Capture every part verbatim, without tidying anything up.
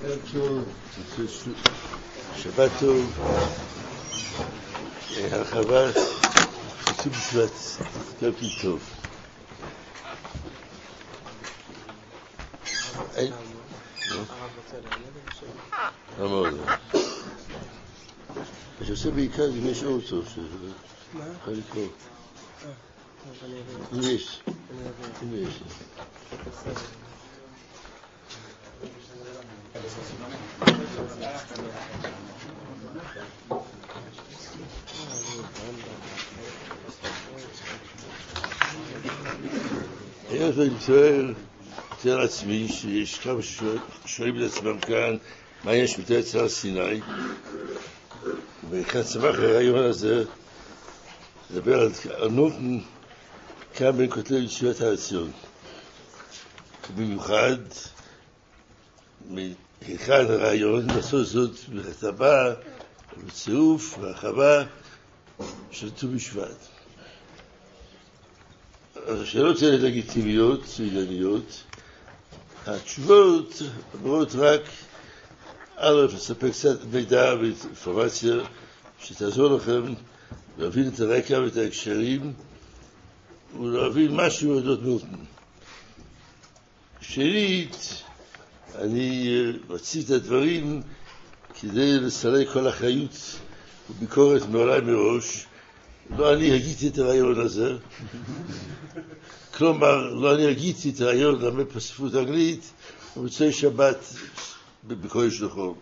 ערב טוב, שבת טוב, הרחבה, חצי בשבט, קלפי טוב. אין? לא מאוד. אני עושה בעיקר אם יש אוטו, מה? יכול לקרוא. אם יש. אם יש. היום אני מתאר, מתאר לעצמי שיש כמה ששואלים לעצמם כאן מה יש מתאר אצל סיני, וכאן צמח הרעיון הזה לדבר על ענותן כאן בין כותלי ישיבת הר עציון, במיוחד מהיכן הרעיון לעשות זאת בכתבה בצירוף והרחבה של ט"ו בשבט. השאלות האלה לגיטימיות, ענייניות. התשובות אמורות רק א', לספק קצת מידע ואינפורמציה שתעזור לכם להבין את הרקע ואת ההקשרים ולהבין משהו על אודות מילטון. שנית, אני מציג את הדברים כדי לסלק כל אחריות וביקורת מעולי מראש. לא אני הגיתי את הרעיון הזה, כלומר, לא אני הגיתי את הרעיון למד בספרות האנגלית ובצוי שבת בקודש לחום.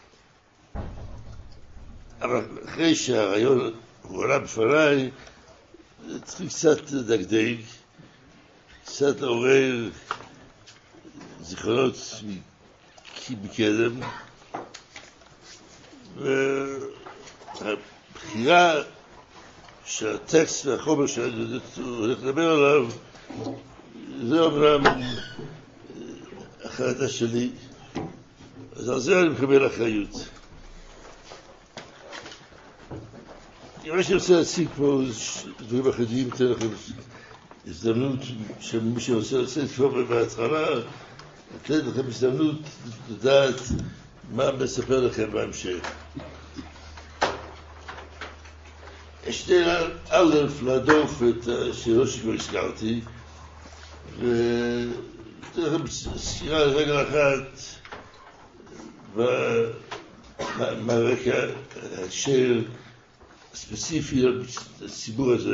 אבל אחרי שהרעיון הועלה בפניי, צריך קצת לדגדג, קצת לעורר זיכרונות מקדם, והבחירה של הטקסט והחומר שאני הולך לדבר עליו, זה אומנם החלטה שלי, אז על זה אני מקבל אחריות. מה שאני רוצה להציג פה דברים אחדים, אתן לכם הזדמנות שמי שרוצה לעשות כבר בהתחלה, אתן לכם הזדמנות לדעת מה מספר לכם בהמשך. אשתדל א' להדוף את השאלות שכבר הזכרתי, ואתן לכם סקירה לרגל אחת מהרקע ההקשר הספציפי לציבור הזה.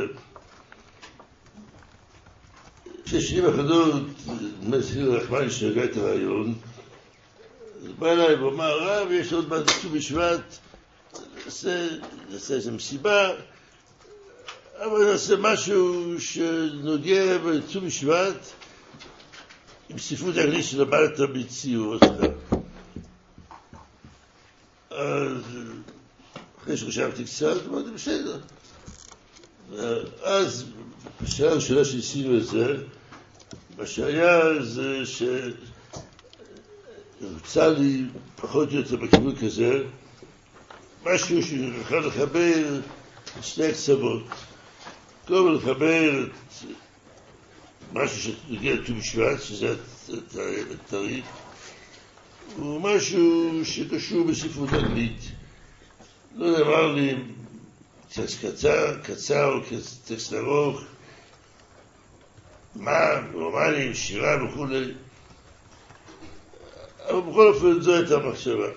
כששנים אחדות מזכיר רחמני שהגע את הרעיון, אז בא אליי ואומר, רב, יש עוד מעט ט"ו בשבט, נעשה איזו מסיבה, אבל נעשה משהו שנוגע בט"ו בשבט עם ספרות האנגלית שלמדת בציור. אז אחרי שחשבתי קצת, אמרתי בסדר. אז בשאלה הראשונה שעשינו את זה, מה שהיה זה שהוצא לי פחות או יותר בכיוון כזה, משהו שיוכל לחבר שני הקצוות. כלומר לחבר את משהו שנגיע לט"ו בשבט, שזה התאריך, ומשהו שקשור בספרות אנגלית. לא נאמר לי טקסט קצר, קצר או טקסט ארוך, מה, רומנים, שירה וכו'. אבל בכל אופן זו הייתה המחשבה.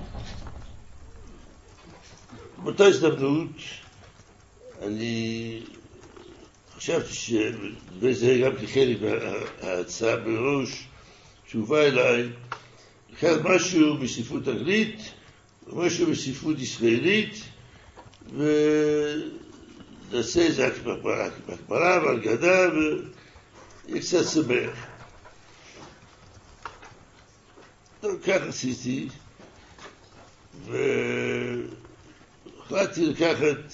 באותה הזדמנות אני חשבתי שזה גם כחלק מההצעה בראש שהובא אליי, לקחת משהו בספרות אנגלית ומשהו בספרות ישראלית ונעשה איזה הקבלה והגדה ויהיה קצת שמח. כך עשיתי והחלטתי לקחת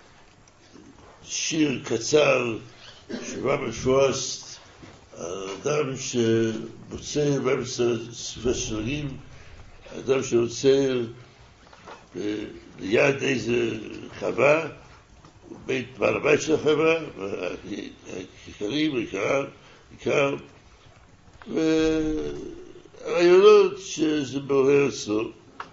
שיר קצר שבא בפרוסט, אדם שמוצא באמצע ספר שנים, אדם שעוצר ליד איזה חווה, בית בעל הבית של החווה, הכיכרים, עיקר, עיקר, הרעיונות שזה מעורר אצלו,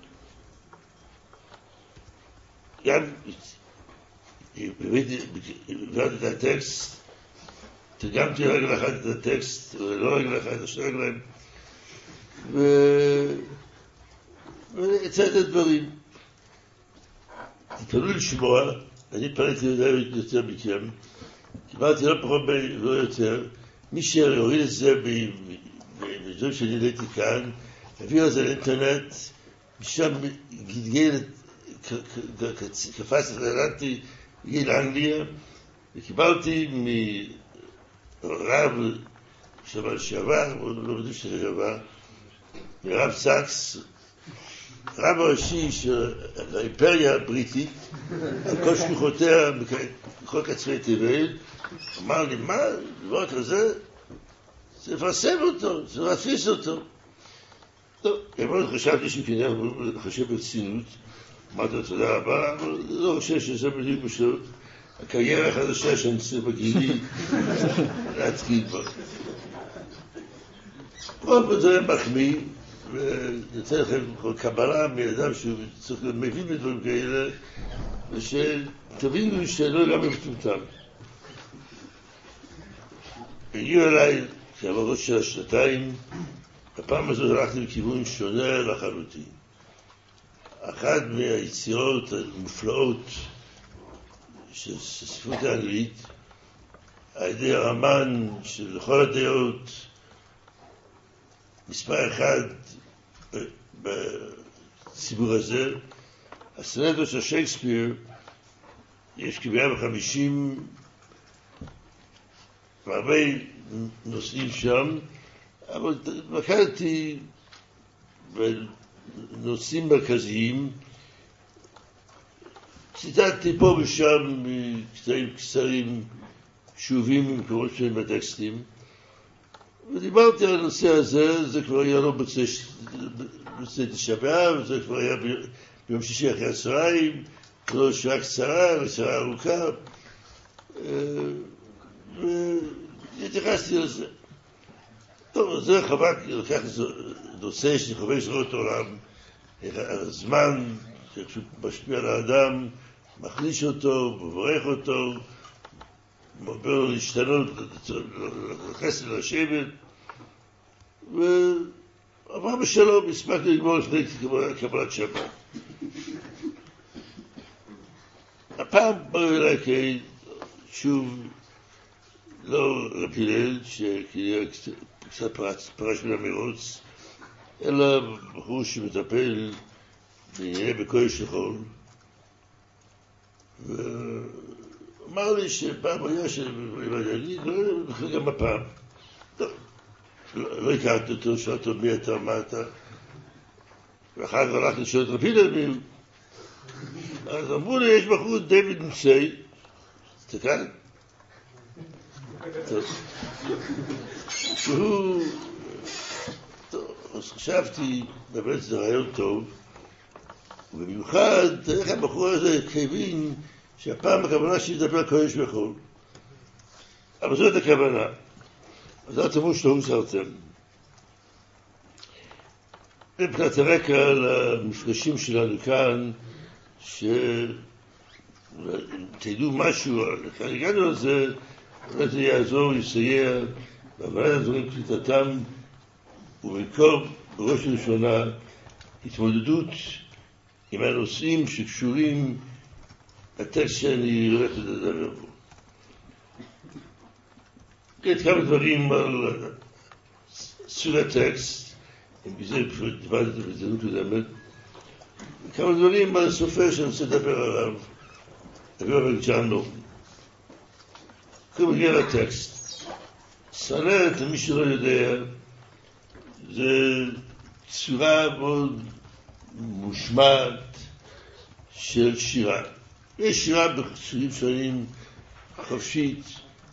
גם הבאתי את הטקסט, תרגמתי רגל אחת את הטקסט, לא רגל אחת, שתי רגליים, והצעת הדברים. תתפלו לשמוע, אני פניתי יותר מכם, קיבלתי לא פחות ולא יותר, מי שהוריד את זה בדברים שאני העליתי כאן, הביא את זה לאינטרנט, משם גלגל, קפץ ורדתי, גיל אנגליה, וקיבלתי מרב שבא שעבר, לא בדיוק שזה שעבר, מרב סקס, רב הראשי של האימפריה הבריטית, על כל שלוחותיה, בכל קצווי תבל, אמר לי, מה, דבר כזה? זה לפרסם אותו, זה להפיס אותו. טוב, מאוד חשבתי שכנראה חושב ברצינות, אמרתי לו תודה רבה, אבל לא חושב שזה בדיוק בשביל הקריירה החדשה שאני צריך בגילי להתקיד בה. כל זה מחמיא, ויוצא לכם קבלה מאדם שהוא צריך מבין בדברים כאלה, ושתבינו שלא לגמרי מטומטם. הגיעו אליי כעברות של השנתיים, הפעם הזאת הלכתי לכיוון שונה לחלוטין. אחת מהיצירות המופלאות של הספרות האנגלית, על ידי הרומן של לכל הדעות, מספר אחד בציבור הזה, הסונטות של שייקספיר, יש כמאה וחמישים והרבה נושאים שם, אבל התמקדתי בנושאים מרכזיים, ציטטתי פה ושם קטעים קצרים שובים ממקומות שלהם בטקסטים, ודיברתי על הנושא הזה. זה כבר היה לא בצאת תשעה באב, זה כבר היה ביום שישי אחרי הצהריים, לא שעה קצרה, שעה ארוכה, והתייחסתי לזה. טוב, זה חבק, לקח נושא שאני חובש לראות עולם, הזמן שפשוט משפיע על האדם, מחליש אותו, מברך אותו, מרבה לו להשתנות, לחסד לשבת, ועבר בשלום, הספקנו לגמור לפני קבלת שבת. הפעם באו אליי כאן, שוב, לא רב הלל, שכנראה קצת פרש מן המרוץ, אלא בחור שמטפל בענייני בקודש לחול, ואמר לי שפעם היה שאני לא בכלל גם הפעם. לא הכרתי אותו, שאלתי אותו מי אתה, מה אתה, ואחר כך הלכתי לשאול את רב הלל מי. אז אמרו לי, יש בחור דיוויד ניסי, תסתכל, שהוא, טוב, אז חשבתי, באמת זה רעיון טוב, ובמיוחד, איך הבחור הזה הבין שהפעם הכוונה שידבר קודש בחול. אבל זאת הכוונה. אז אל תאמרו שלא הוזהרתם. מבחינת הרקע למפגשים שלנו כאן, שתדעו משהו, כאן הגענו לזה, אולי זה יעזור, יסייע, בהבנת הדברים קליטתם, ובמקום בראש ראשונה התמודדות עם הנושאים שקשורים לטקסט שאני הולך לדבר בו. כן, כמה דברים על סוג הטקסט, אם בזה פשוט דיברתי את זה קודמת, כמה דברים על הסופר שאני רוצה לדבר עליו, לדבר על ג'ון מילטון. קודם מגיע לטקסט. סונט, למי שלא יודע, זה צורה מאוד מושמעת של שירה. יש שירה בסוגים שונים, חופשית,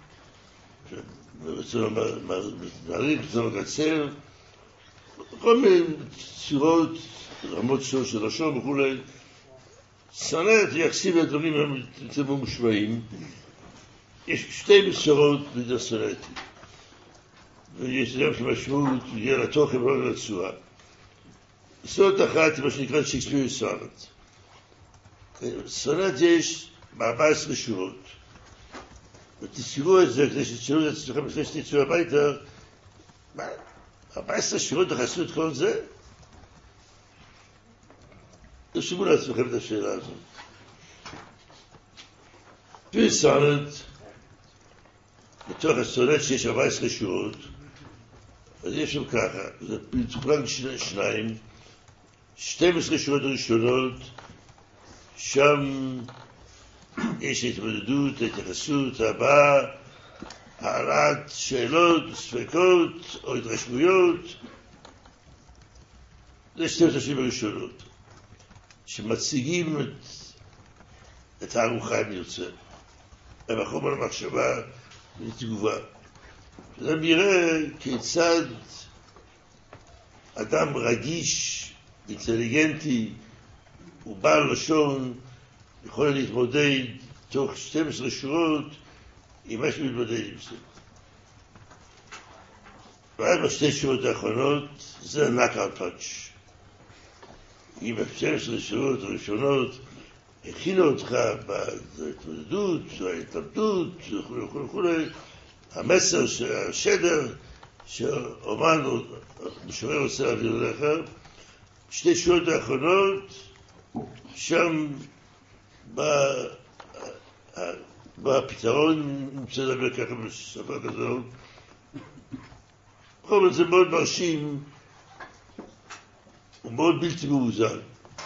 ברצון מעריך, ברצון מקצר, כל מיני צורות, רמות שונות של לשון וכו'. סונט יחסים לדברים יותר מושמעים. יש שתי מסורות בידי הסונטים. ויש גם שמשמעות, יהיה לתוכן ולא לצורה. סונת אחת היא מה שנקרא שיקספיר סונט. סונט יש ב-ארבע עשרה שורות. ותזכרו את זה כדי שתשאלו את עצמכם לפני שתצאו הביתה, מה? ארבע עשרה שורות תחסו את כל זה? תרשמו לעצמכם את השאלה הזאת. שיקספיר סונט, בתוך הסונט שיש ארבע עשרה שורות, אז יש שם ככה, זה מתוכנן שניים, שתים עשרה שורות הראשונות, שם יש התמודדות, התייחסות, הבאה, העלאת שאלות, ספקות או התרשמויות. זה שתים עשרה שורות הראשונות, שמציגים את, את הארוחה אם יוצא. הם החומר למחשבה ותגובה. זה נראה כיצד אדם רגיש, אינטליגנטי ובעל לשון יכול להתמודד תוך שתים עשרה שורות עם מה שמתמודד עם זה. ועד בשתי שורות האחרונות זה הנאק-אאוט פאנץ'. עם ה-שתים עשרה שורות הראשונות הכינו אותך בהתמודדות, בהתלבטות וכו' וכו' וכו'. המסר, השדר שאומן או משורר רוצה להעביר לך, שתי שורות האחרונות, שם בפתרון, נמצא לדבר ככה בשפה כזאת. בכל זאת זה מאוד מרשים, הוא מאוד בלתי מאוזן.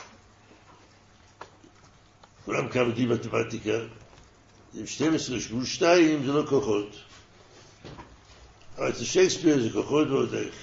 כולם כאן יודעים מתמטיקה, עם שתים עשרה שמול שתיים זה לא כוחות. אבל אצל שייקספיר זה כוחות ועוד איך.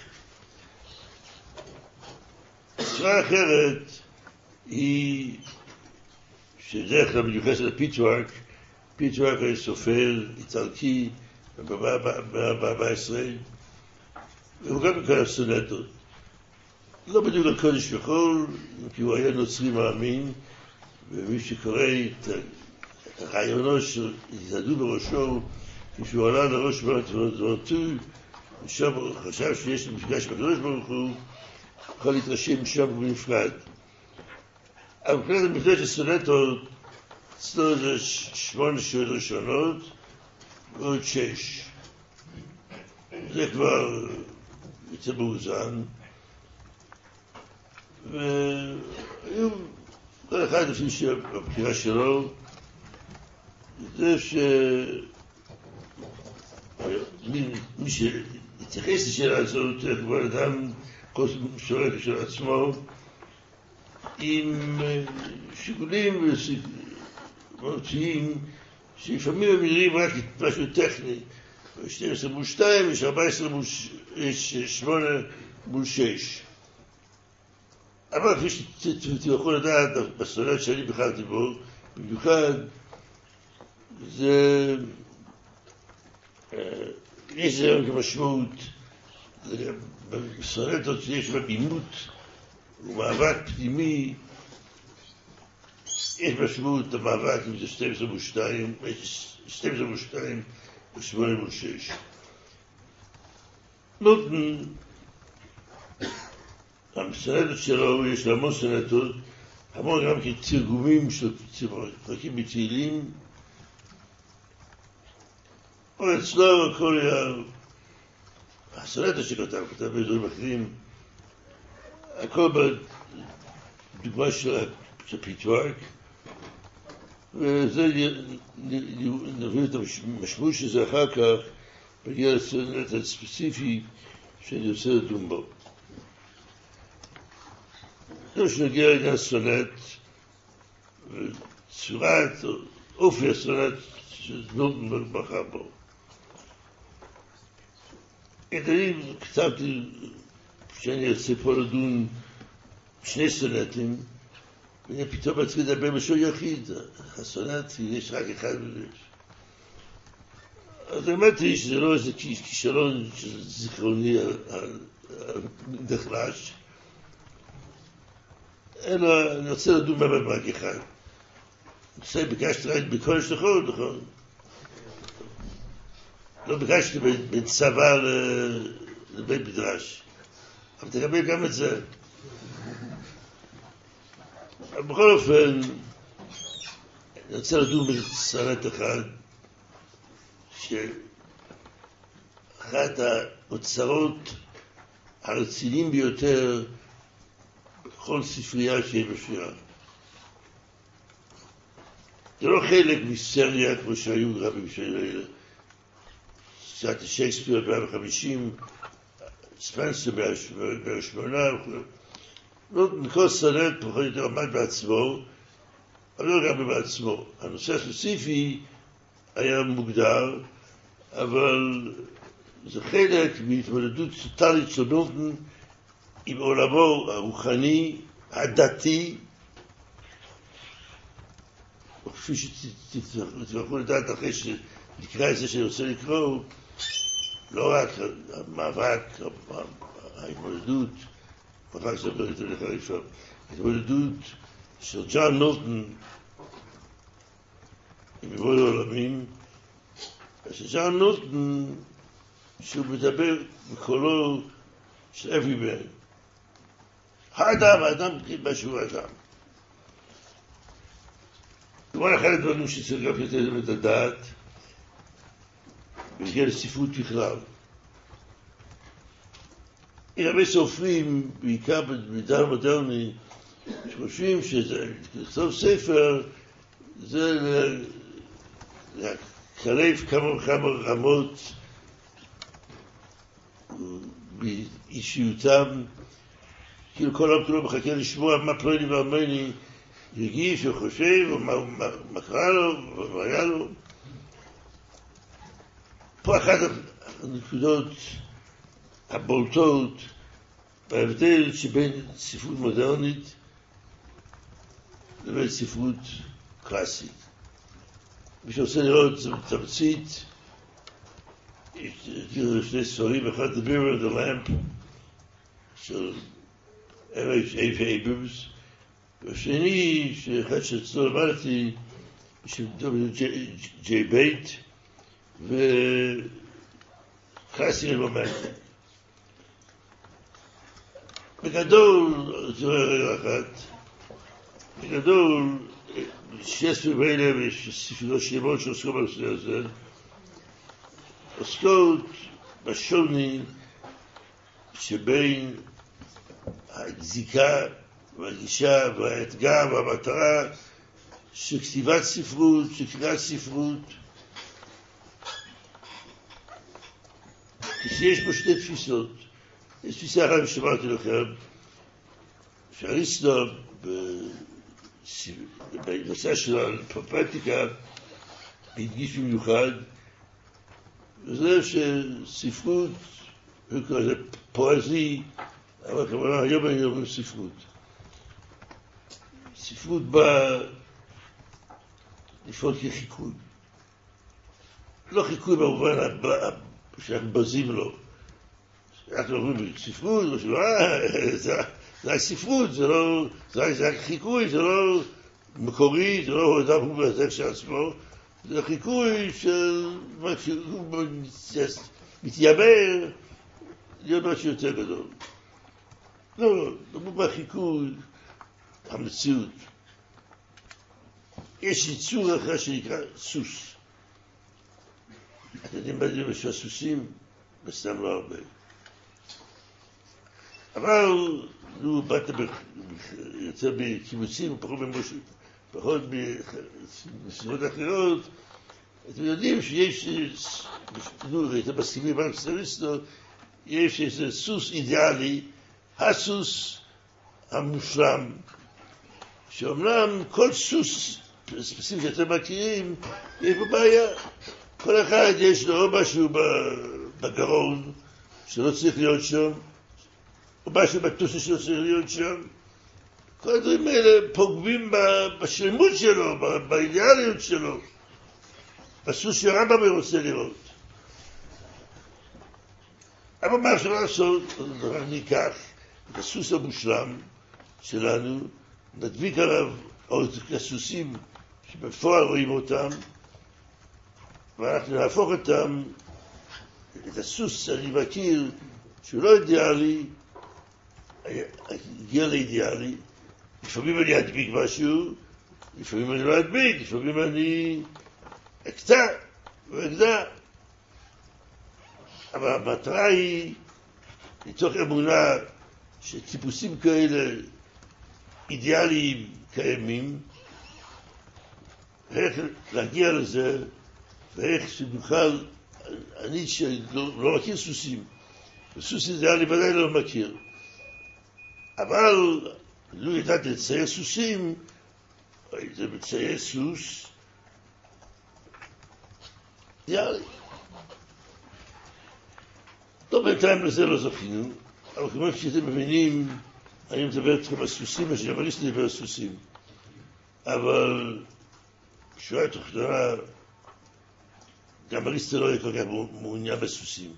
צורה אחרת היא שדרך כלל מיוחסת לפיטוורק. פיטוורק היה סופר איטלקי במאה ה-ארבע עשרה, והוא גם קרא סונטות. לא בדיוק על קודש וכל, כי הוא היה נוצרי מאמין, ומי שקורא את הרעיונות שהתעדו בראשו, כשהוא עלה לראש ורטו, ושם הוא חשב שיש לו מפגש בקדוש ברוך הוא, יכול להתרשם שם בנפרד. אבל מבחינת המפגש של סונטות, אצלו זה שמונה שורות ראשונות ועוד שש. זה כבר יוצא מאוזן. והיו כל אחד לפי שהבחירה שלו, זה ש... מי שהתייחס לשאלה הזאת, כבר אדם כל שורק של עצמו, עם שיקולים ומהותיים, שלפעמים הם נראים רק משהו טכני. שתים עשרה מול שתיים, יש ארבע עשרה מול שמונה מול שש. אבל כפי שתוכלו לדעת, בסונט שאני בחרתי בו, במיוחד, זה... יש זה גם כמשמעות, בסונטות שיש בבימות ומאבק פנימי, יש משמעות למאבק אם זה שתים עשרה מול שתיים, שתים עשרה מול שתיים ו-שמונה מול שש. נוטן, הסונטות שלו, יש לו המון סונטות, המון גם כתרגומים של פרקים בתהילים, אבל אצלו הכל היה, הסונטות שכתב, כתב באזורים אחרים, הכל בדוגמה של פיטוורק, וזה נביא את המשמעות שזה אחר כך, בגיע לסונט הספציפי שאני רוצה לדון בו. זה שנגיע לעניין הסונט, וצורת אופי הסונט שנוטן בחר בו. אני כתבתי שאני ארצה פה לדון שני סונטים, ואני פתאום אצלי לדבר בשור יחיד. הסונט יש רק אחד בלב. אז אמרתי שזה לא איזה כישלון של זיכרוני נחלש, אלא אני רוצה לדון באמת רק אחד. אני רוצה ביקשתי רק בקודש לכל, נכון? לא ביקשתי בין צבא לבית מדרש, אבל תקבל גם את זה. אבל בכל אופן, אני רוצה לדון בסרט אחד, שאחת האוצרות הרציניים ביותר בכל ספרייה שהיא בשירה. זה לא חלק מסריה כמו שהיו רבים של סרט שייקספיר ב-מאה וחמישים, ספנסר ב-שמונה, כל סרט פחות או יותר עמד בעצמו, אבל לא גם בעצמו. הנושא הספציפי היה מוגדר, אבל זה חלק מהתמודדות טוטלית של מילטון עם עולמו הרוחני, הדתי, כפי שתתברכו לדעת אחרי שנקרא את זה שאני רוצה לקרוא, לא רק המאבק, ההתמודדות, מאבק זה לא יותר לחריפה, ההתמודדות של ג'ון מילטון עם מבוא העולמים, שג'ון מילטון שהוא מדבר בקולו של everyman. האדם, האדם באשר הוא אדם. דבר אחד הדברים שצריך גם לתת את הדעת, בגלל לספרות בכלל. יש הרבה סופרים, בעיקר במידה מודרני, שחושבים שלכתוב ספר זה להקרב כמה וכמה רמות באישיותם, כאילו כל העם כולו מחכה לשמוע מה פלוני ואלמוני הרגיש או חושב, או מה, מה, מה קרה לו, ומה היה לו. פה אחת הנקודות הבולטות בהבדל שבין ספרות מודרנית לבין ספרות קלאסית. מי שרוצה לראות זה תמצית, יש שני ספרים, אחד The Mirror and the Lamp של אר אייץ' אייברמס, והשני, שאחד שאצלו למדתי, של דאבליו ג'יי בייט, וקלאסי רומנטי. בגדול, זה רגע אחת, בגדול, שני ספרים האלה, ויש ספרות שלמות שעוסקות בנושא הזה, עוסקות בשוני שבין הזיקה והגישה והאתגר והמטרה של כתיבת ספרות, של קריאת ספרות, כשיש פה שתי תפיסות. יש תפיסה אחת ששמעתי לכם, שאריסטו בנושא של הפרקטיקה הדגיש במיוחד, וזה שספרות הוא כזה פואזי, אבל כמובן היום אני אומר ספרות. ספרות באה לפעול כחיקוי. לא חיקוי במובן שאנחנו בזים לו. אנחנו אומרים ספרות, זה הספרות, זה החיקוי, זה לא מקורי, זה לא אדם הוא בהזק של עצמו, זה חיקוי של מה שהוא מתיימר להיות משהו יותר גדול. לא, לא בחיקוי המציאות. יש יצור אחר שנקרא סוס. אתם יודעים מה זה בשביל הסוסים? בסתם לא הרבה. אבל לו באת יותר בקיבוצים, פחות בסביבות אחרות, אתם יודעים שיש, נו, הייתם מסכימים עם אריסטו, יש איזה סוס אידיאלי, הסוס המושלם, שאומנם כל סוס, ספציפית שאתם מכירים, יש בו בעיה. כל אחד יש לו או משהו בגרון שלא צריך להיות שם, או משהו בטוסי שלא צריך להיות שם. כל הדברים האלה פוגמים בשלמות שלו, באידיאליות שלו, בסוס שהרמב"ם רוצה לראות. אבל מה אפשר לעשות? אנחנו ניקח את הסוס המושלם שלנו, נדביק עליו עוד הסוסים שבפועל רואים אותם, ואנחנו נהפוך אותם את הסוס אני מכיר שהוא לא אידיאלי, הגיע לאידיאלי, לפעמים אני אדביק משהו, לפעמים אני לא אדביק, לפעמים אני אקטע ואגדע. אבל המטרה היא, מתוך אמונה שטיפוסים כאלה אידיאליים קיימים, ואיך להגיע לזה, ואיך שנוכל, אני שלא לא מכיר סוסים, וסוס אידיאלי ודאי לא מכיר, אבל לא ידעתי לצייר סוסים, זה מצייר סוס אידיאלי. טוב, בינתיים לזה לא זכינו, אבל כמו שאתם מבינים, אני מדבר אתכם על סוסים, יש גם אריסטו לדבר על סוסים, אבל כשהוא היה תוכננה, גם אריסטו לא היה כל כך מעוניין בסוסים,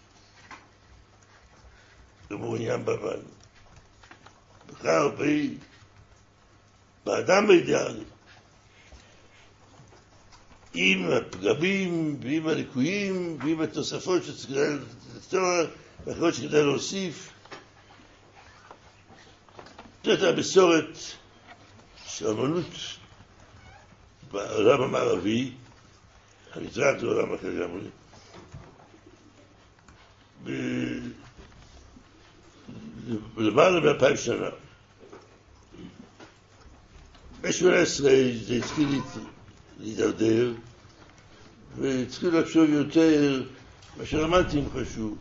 הוא מעוניין בבן. בכלל, באדם האידיאלי, עם הפגמים ועם הליקויים ועם התוספות שצריך לתואר ואחרות שכדאי להוסיף. זאת הבשורת של האמנות בעולם המערבי, המזרח לעולם אחר לגמרי, למעלה מאלפיים שנה. בשמונה עשרה זה התחיל להידרדר, והתחיל לחשוב יותר מה שרמנטים חשוב,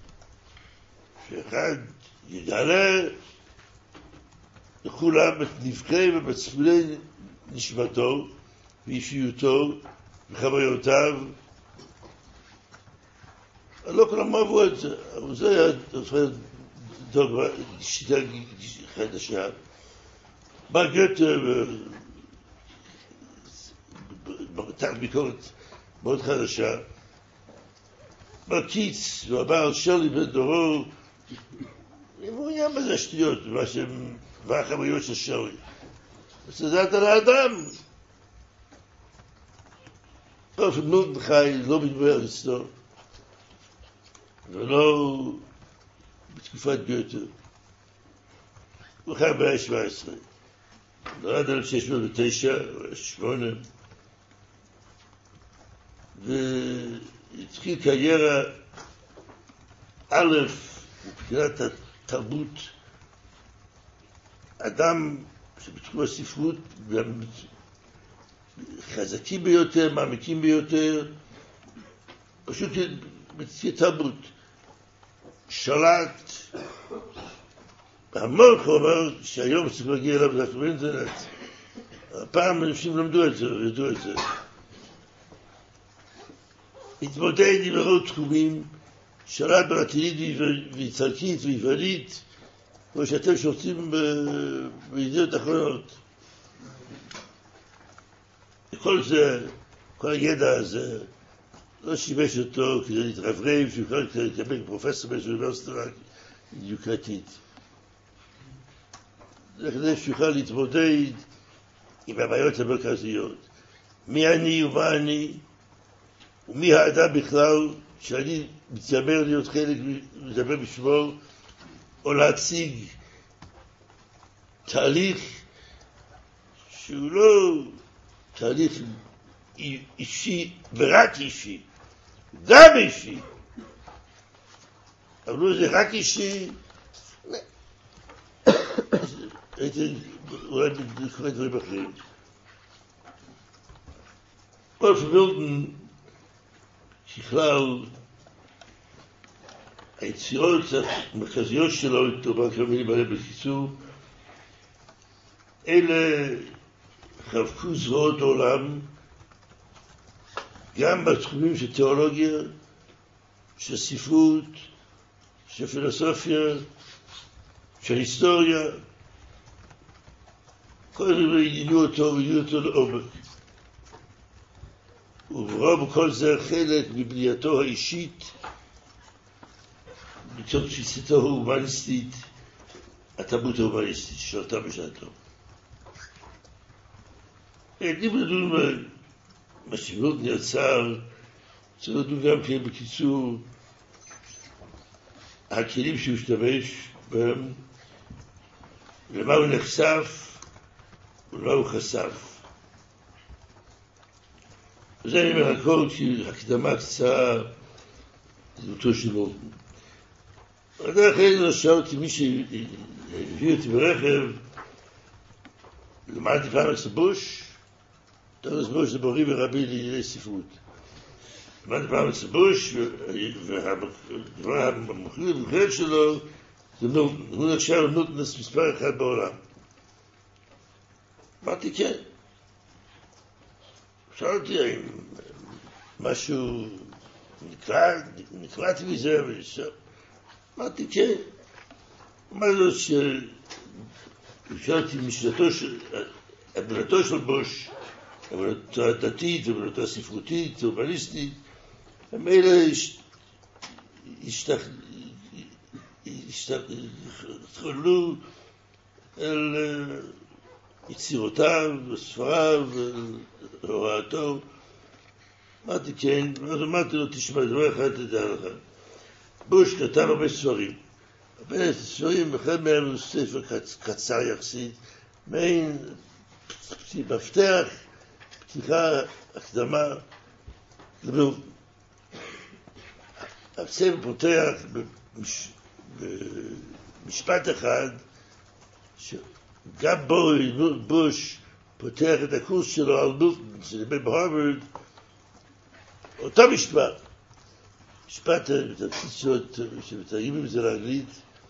שאחד יגלה לכולם את נבחי ובצפוני נשמתו ואישיותו וחוויותיו. לא כולם אהבו את זה, אבל זה היה דוגמה, שיטה חדשה. בא גוטה ומתח ביקורת מאוד חדשה. בא קיץ ואמר על שרלי בן דורו, אני מעוניין בזה שטויות, והחוויות של שרלי. זה דעת על האדם. באופן מאוד חי, לא מדבר אצלו, ולא בתקופת גוטה. הוא חי במאה ה-שבע עשרה. נולד אלף שש מאות ותשע, שמונה, והתחיל קריירה א' מבחינת התרבות, אדם שבתחום הספרות חזקים ביותר, מעמיקים ביותר, פשוט כתרבות. שלט המון חומר שהיום צריך להגיע אליו דרך באינטרנט. הפעם אנשים למדו את זה, ידעו את זה. התמודד עם הרבה תחומים, שלט בלטינית ואיטלקית ויוונית, כמו שאתם שופטים בידיעות אחרונות. כל זה, כל הידע הזה, לא שימש אותו כדי להתרברב, שיוכל לקבל פרופסור באיזו אוניברסיטה יוקרתית. זה כדי שיוכל להתמודד עם הבעיות המרכזיות. מי אני ומה אני, ומי האדם בכלל, שאני מתיימר להיות חלק, מדבר בשמו, או להציג תהליך שהוא לא תהליך אישי ורק אישי, גם אישי, אבל לא זה רק אישי, הייתי אולי בכל דברים אחרים. אולף מילטון, ככלל, היצירות המרכזיות שלו, תאמר כמה מילים עליהם בקיצור, אלה חבקו זרועות עולם, גם בתחומים של תיאולוגיה, של ספרות, של פילוסופיה, של היסטוריה. כל זה עניינו אותו ועניינו אותו לעומק. וברוב כל זה חלק מבנייתו האישית, מתוך תפיסתו ההומניסטית, התרבות ההומניסטית שלטה בשעתו. אם לדון מה שמילטון יצר, צריך לדון גם כן בקיצור הכלים שהוא השתמש בהם, למה הוא נחשף ולמה הוא חשף. וזה אני אומר הכל כהקדמה קצרה לדמותו של מורטון. הדרך אלה שאל אותי מי שהביא אותי ברכב, למדתי פעם אקס בוש, תורס בוש זה בורי ורבי לענייני ספרות. למדתי פעם אקס בוש, והדבר המוחלט במחלט שלו, הוא נחשב נוטנס מספר אחד בעולם. אמרתי כן. שאלתי האם משהו נקלעתי מזה, אמרתי כן. אמר לו שאלתי משנתו של, עבודתו של בוש, עבודתו הדתית, עבודתו הספרותית, אורבניסטית, הם אלה השתחלו אל יצירותיו, ספריו, הוראתו. אמרתי כן, ואז אמרתי לו, תשמע, דבר אחד תדע לך. בוש כתב הרבה ספרים. הרבה ספרים, אחד מהם הוא ספר קצר יחסית, מעין מפתח, פתיחה, הקדמה. הספר פותח במשפט אחד, שגם בוש פותח את הקורס שלו על נוטון, שלימד בהרווארד, אותו משפט. משפט בתמצית שלו, שמתרגמים עם זה לאנגלית,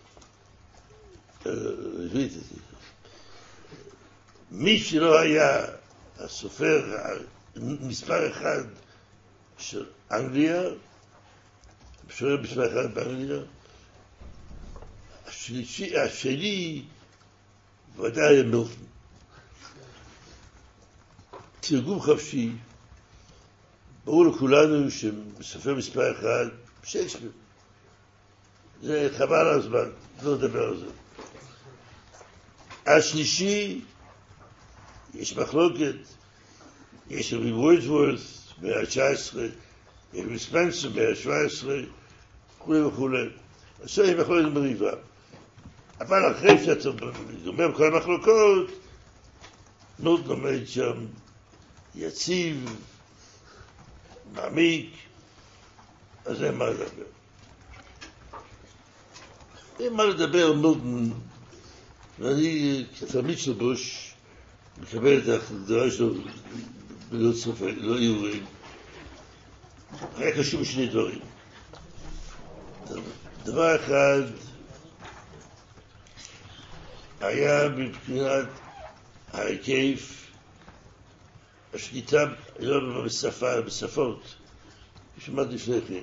מי שלא היה הסופר מספר אחד של אנגליה, משורר מספר אחד באנגליה, השלישי, השני, ודאי היה מילטון. תרגום חופשי, ברור לכולנו שמסופר מספר אחד, שייקספיר. זה חבל על הזמן, לא נדבר על זה. השלישי, יש מחלוקת, יש רבי וורדסוורת' מאה ה-תשע עשרה, רבי ספנסר מאה ה-שבע עשרה, וכו' וכו'. אז זה מחלוקת מריבה. אבל אחרי שאתה גומר בכל המחלוקות, נוטון עומד שם יציב, מעמיק, אז אין מה לדבר. אין מה לדבר על נוטון, ואני כתלמיד של בוש מקבל את ההגדרה שלו בלא ספק, לא איורים. היה קשור בשני דברים. דבר אחד היה מבחינת ההיקף, השליטה לא בשפה, בשפות, שמעת לפני כן.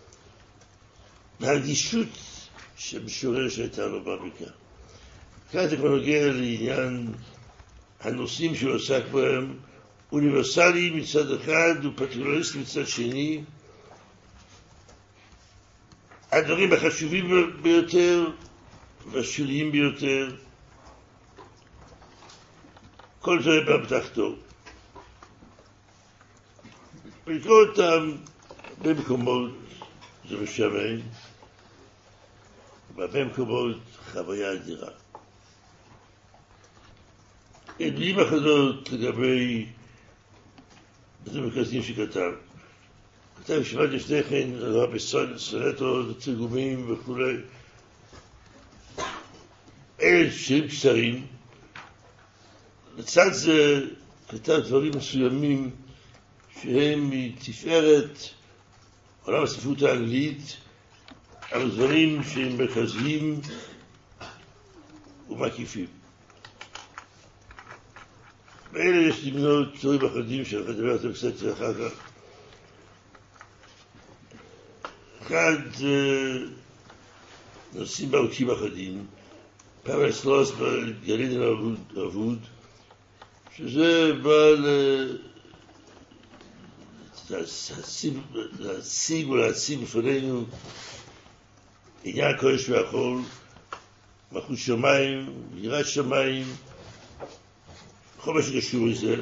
הרגישות שמשורר שהייתה לו בבקעה. כאן אתה כבר נוגע לעניין הנושאים שהוא עסק בהם, אוניברסלי מצד אחד ופטרנליסטי מצד שני. הדברים החשובים ביותר והשוליים ביותר, כל זה באמתחתו. ולקרוא אותם במקומות זה משמן, ובהרבה מקומות חוויה אדירה. מילים אחדות לגבי את המרכזים שכתב. כתב שמעת לפני כן על הרבה סונטות, תרגומים וכו'. אלה שירים קצרים. לצד זה כתב דברים מסוימים שהם מתפארת עולם הספרות האנגלית, אבל דברים שהם מרכזיים ומקיפים. ואלה יש למנות דברים אחדים שאני אדבר עליהם קצת אחר כך. אחד, נושאים בארוכים אחדים, פרס לוס בגן עדן אבוד, שזה בא להציג ולהציג בפנינו עניין הקודש והחול, מלכות שמיים, יראת שמיים, כל מה שקשור לזה.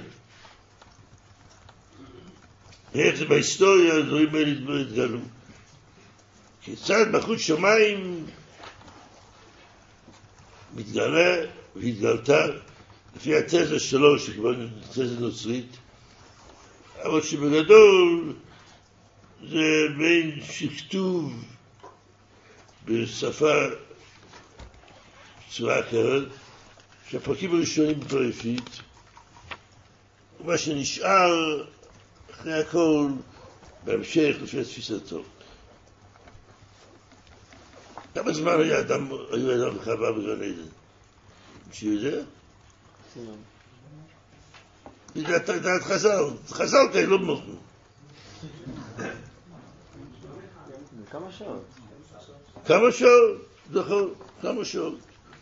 ואיך זה בהיסטוריה, הדברים האלה התגלו. כיצד מלכות שמיים מתגלה והתגלתה לפי התזה שלו, שכבר תזה נוצרית, אבל שבגדול זה בין שכתוב בשפה צורה אחרת, שהפרקים הראשונים בפרפית, ומה שנשאר אחרי הכל בהמשך לפי תפיסתו. כמה זמן היה אדם, היו אדם וחווה בגן עדן? מישהו יודע? לדעת דעת חז"ל, חז"ל כאלה לא מוכנו. כמה שעות? כמה שעות, נכון, כמה שעות.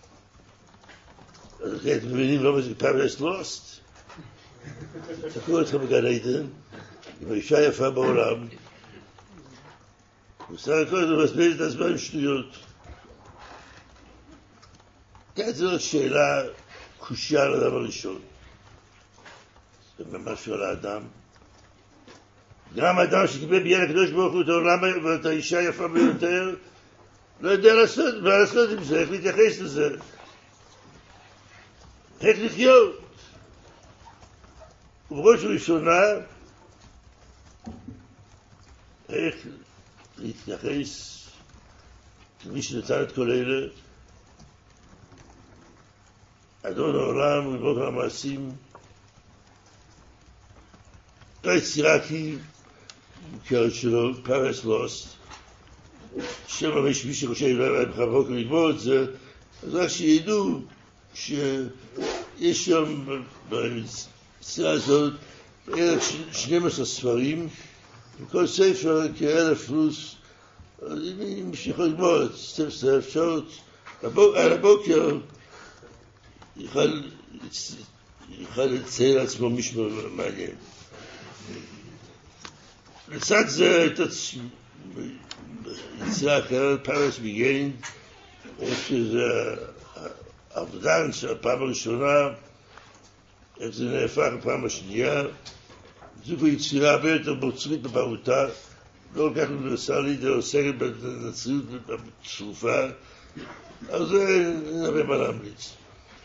אז אתם מבינים למה זה פרדייס לוסט? תקעו אתכם בגן עדן, עם האישה היפה בעולם, וסך הכל זה מסביר את הזמן עם שטויות. כן, זו שאלה קושיה על האדם הראשון. זה משהו על האדם. גם האדם שקיבל ביד הקדוש ברוך הוא את העולם ואת האישה היפה ביותר, לא יודע לעשות, מה לעשות עם זה, איך להתייחס לזה. איך לחיות. ובראש ובראשונה, איך להתייחס למי שנתן את כל אלה, אדון העולם ולבוא כל המעשים, היצירה הכי מוכרת שלו, פרדייס לוסט, שם ממש מי שחושב בחברו כלגמור את זה, אז רק שידעו שיש שם ביצירה הזאת בערך שנים עשר ספרים, וכל ספר כאלף פלוס, מי שיכול לגמור את ספר אפשרות, על הבוקר יוכל לציין לעצמו מישהו מעניין. לצד זה הייתה יצירה אחרת, פרדייס ביגיין, איך שזה העבודה של הפעם הראשונה, איך זה נהפך לפעם השנייה. זו כבר יצירה הרבה יותר מוצרית בבהותה, לא כל כך אוניברסלית, אלא עוסקת בנצריות צרופה, אז זה נראה מה להמליץ.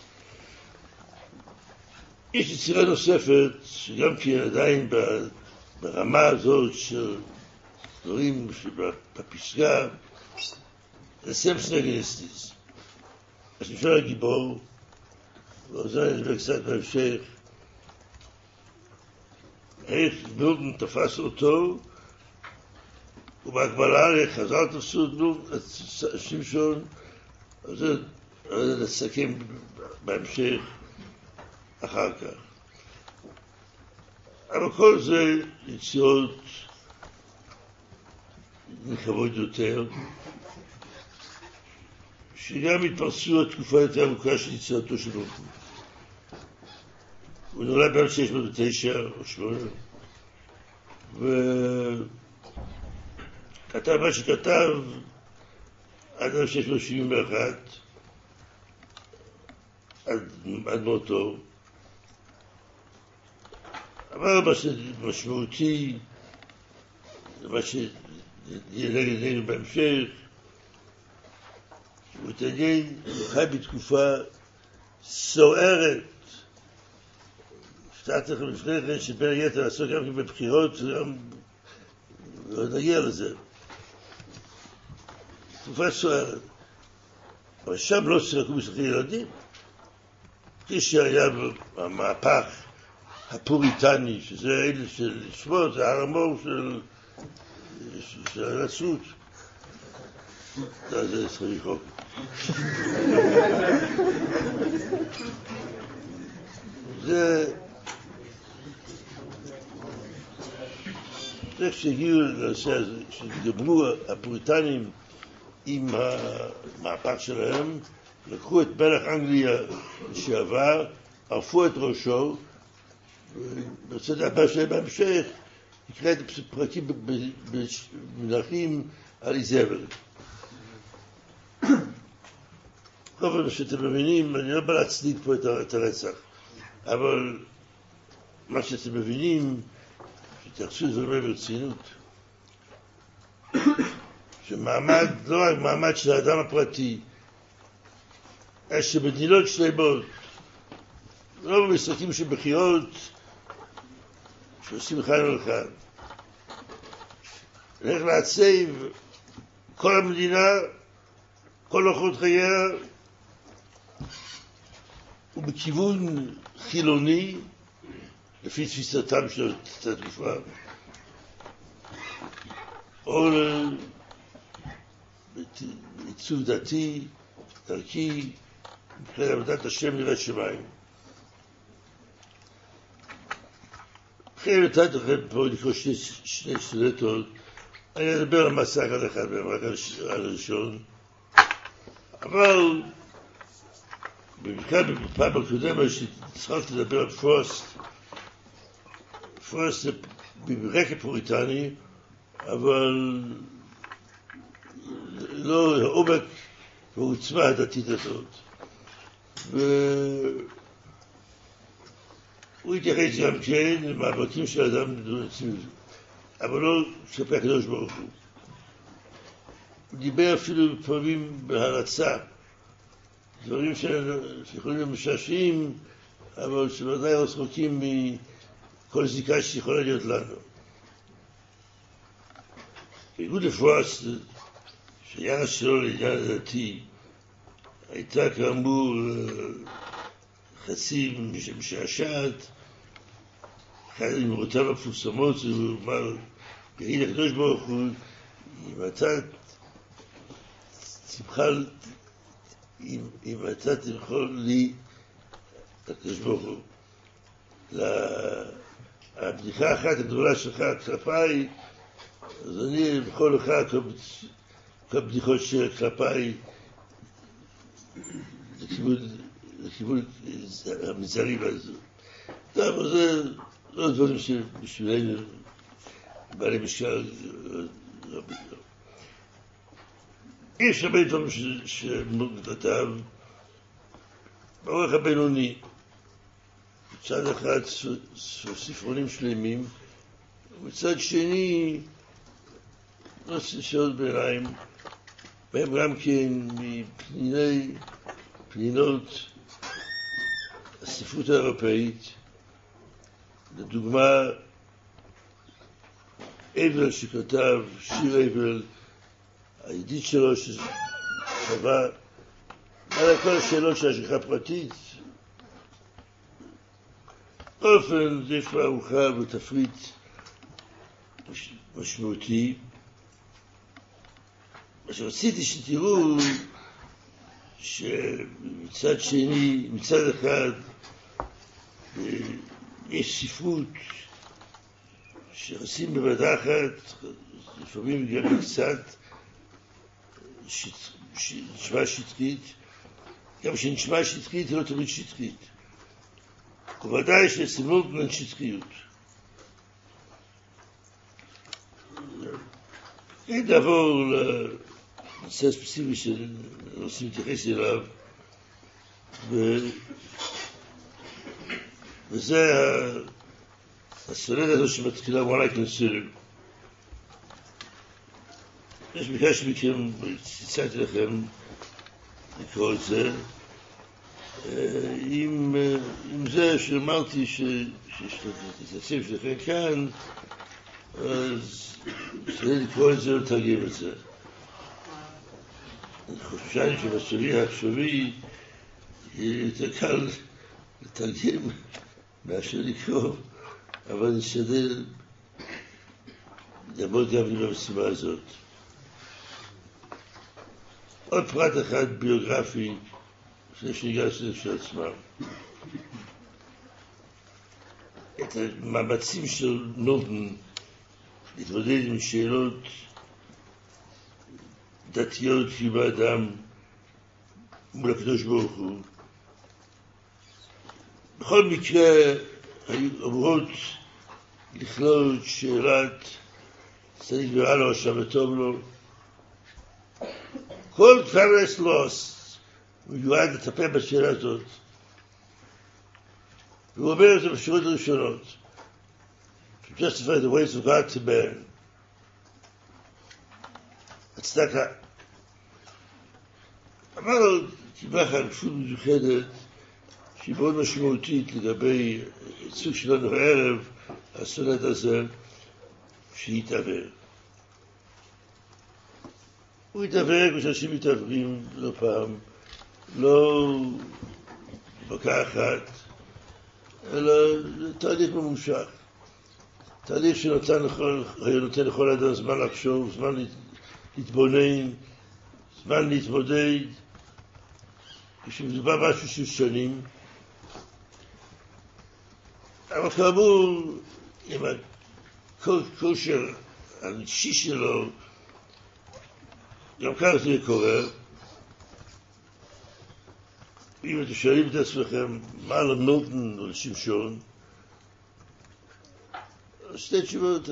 יש יצירה נוספת, שגם כן עדיין ברמה הזאת של דברים שבפסגה, זה סמפס נגניסטיס. אז נשאר הגיבור, ועוזר נדבר קצת בהמשך, איך מילטון תפס אותו, ובהקבלה לחז"ל תפסו את שמשון, אז זה נסכם בהמשך אחר כך. אבל כל זה יצירות נכבוד יותר, שגם התפרסו התקופה יותר ארוכה של יצירתו של אופן. הוא נולד ב-אלף שש מאות ותשע או שמונה, וכתב מה שכתב עד אלף שש מאות שבעים ואחת, עד, עד מותו. אבל מה שמשמעותי, מה שיהיה נגד עינינו בהמשך, הוא התעניין, הוא חי בתקופה סוערת. הפתעתי לכם לפני כן שבין היתר לעשות גם בבחירות, גם לא נגיע לזה. תקופה סוערת. אבל שם לא שיחקו משחקי ילדים. כפי שהיה במהפך הפוריטני, שזה אלה של שמות, זה הרמור של, של הנצרות. זה צריך חוק. זה... איך שהגיעו לנושא הזה, שדברו הפוריטנים עם המהפך שלהם, לקחו את מלך אנגליה לשעבר, ערפו את ראשו, ובצד הבא שלהם בהמשך, נקרא את הפרקים במנחים על איזבל. כל פעם שאתם מבינים, אני לא בא להצדיק פה את הרצח, אבל מה שאתם מבינים, שתייחסו את זה ברצינות, שמעמד, לא רק מעמד של האדם הפרטי, אלא שבמדינות שלמות, לא במשחקים של בחירות, שעושים אחד על אחד. הולך לעצב כל המדינה, כל אורחות חייה, ובכיוון חילוני, לפי תפיסתם של התקופה, או לעיצוב דתי, דרכי, מבחינת עבודת השם יראת שמיים. אחרי נתת לכם פה לקרוא שני, שני סטודנטות, אני אדבר על מסע אחד אחד מהם, רק על הראשון. אבל במקרה בפעם הקודמת שהתחלתי לדבר על פרוסט, פרוסט זה ברקע פוריטני, אבל לא העומק והעוצמה הדתית הזאת. והוא התייחס גם כן למאבקים של אדם, אבל לא כלפי הקדוש ברוך הוא. הוא דיבר אפילו פעמים בהרצה, דברים שיכולים להיות משעשעים, אבל שוודאי רחוקים מכל זיקה שיכולה להיות לנו. בניגוד לפרוסט, שהיחס שלו לעניין הדתי הייתה כאמור חצי משעשעת. אחד אמרותיו המפורסמות הוא אמר, יהי לקדוש ברוך הוא, אם אתה תמחל, אם אתה תמחול לי לקדוש ברוך הוא, הבדיחה אחת הגדולה שלך כלפיי, אז אני אמחול לך כל בדיחות של כלפיי לכיוון המזערי והזו. טוב, אבל זה לא דברים שבשבילנו בעלי משקל רבים. אי אפשר בין דברים שכתב באורך הבינוני. מצד אחד ספרונים שלמים, ומצד שני נושא שעות ביניים, והם גם כן מפניני פנינות הספרות האירופאית. לדוגמה, אבל שכתב, שיר אבל, הידיד שלו ששווה על כל השאלות של השגחה פרטית. באופן זה כבר ארוחה ותפריט משמעותי. מה שרציתי שתראו שמצד שני, מצד אחד, יש ספרות שעושים בוועדה אחת, לפעמים גם קצת שנשמע שטחית, גם שנשמע שטחית היא לא תמיד שטחית. ובוודאי שסמלות מן שטחיות. אני נעבור לנושא הספציפי שנושאים להתייחס אליו, וזה הסולדת הזו שמתחילה מועלה כנסים. יש ביקש מכם, הצעתי לכם לקרוא את זה, עם, עם זה שאמרתי שתתעצב שלכם כאן, אז צריך לקרוא את זה ולתרגם את זה. אני חושב שבשלי העכשווי יהיה יותר קל לתרגם מאשר לקרוא, אבל נשתדל לעבוד גם עם המשימה הזאת. עוד פרט אחד ביוגרפי, לפני שניגש לנפש עצמם. את המאמצים של נורטון להתמודד עם שאלות דתיות קיום האדם מול הקדוש ברוך הוא. בכל מקרה היו אמורות לכלול שאלת צדיק ורע לו, רשע וטוב לו. כל דבר אסלוס מיועד לטפל בשאלה הזאת. והוא אומר את זה בשורות הראשונות. To justify the ways of God to man. צדקה. אמר לו, קיבלה חריפות מיוחדת, שהיא מאוד משמעותית לגבי עיסוק שלנו הערב, הסונט הזה, שהתעבר. הוא התעבר כמו שאנשים מתעברים לא פעם, לא בקעה אחת, אלא תהליך ממושך. תהליך שנותן לכל, נותן לכל אדם זמן לחשוב, זמן להתבונן, זמן להתמודד, כשמדובר משהו של שנים. אבל כאמור, עם הכושר הנשי שלו, גם כך זה קורה. אם אתם שואלים את עצמכם, מה למילטון או לשמשון? שתי תשובות.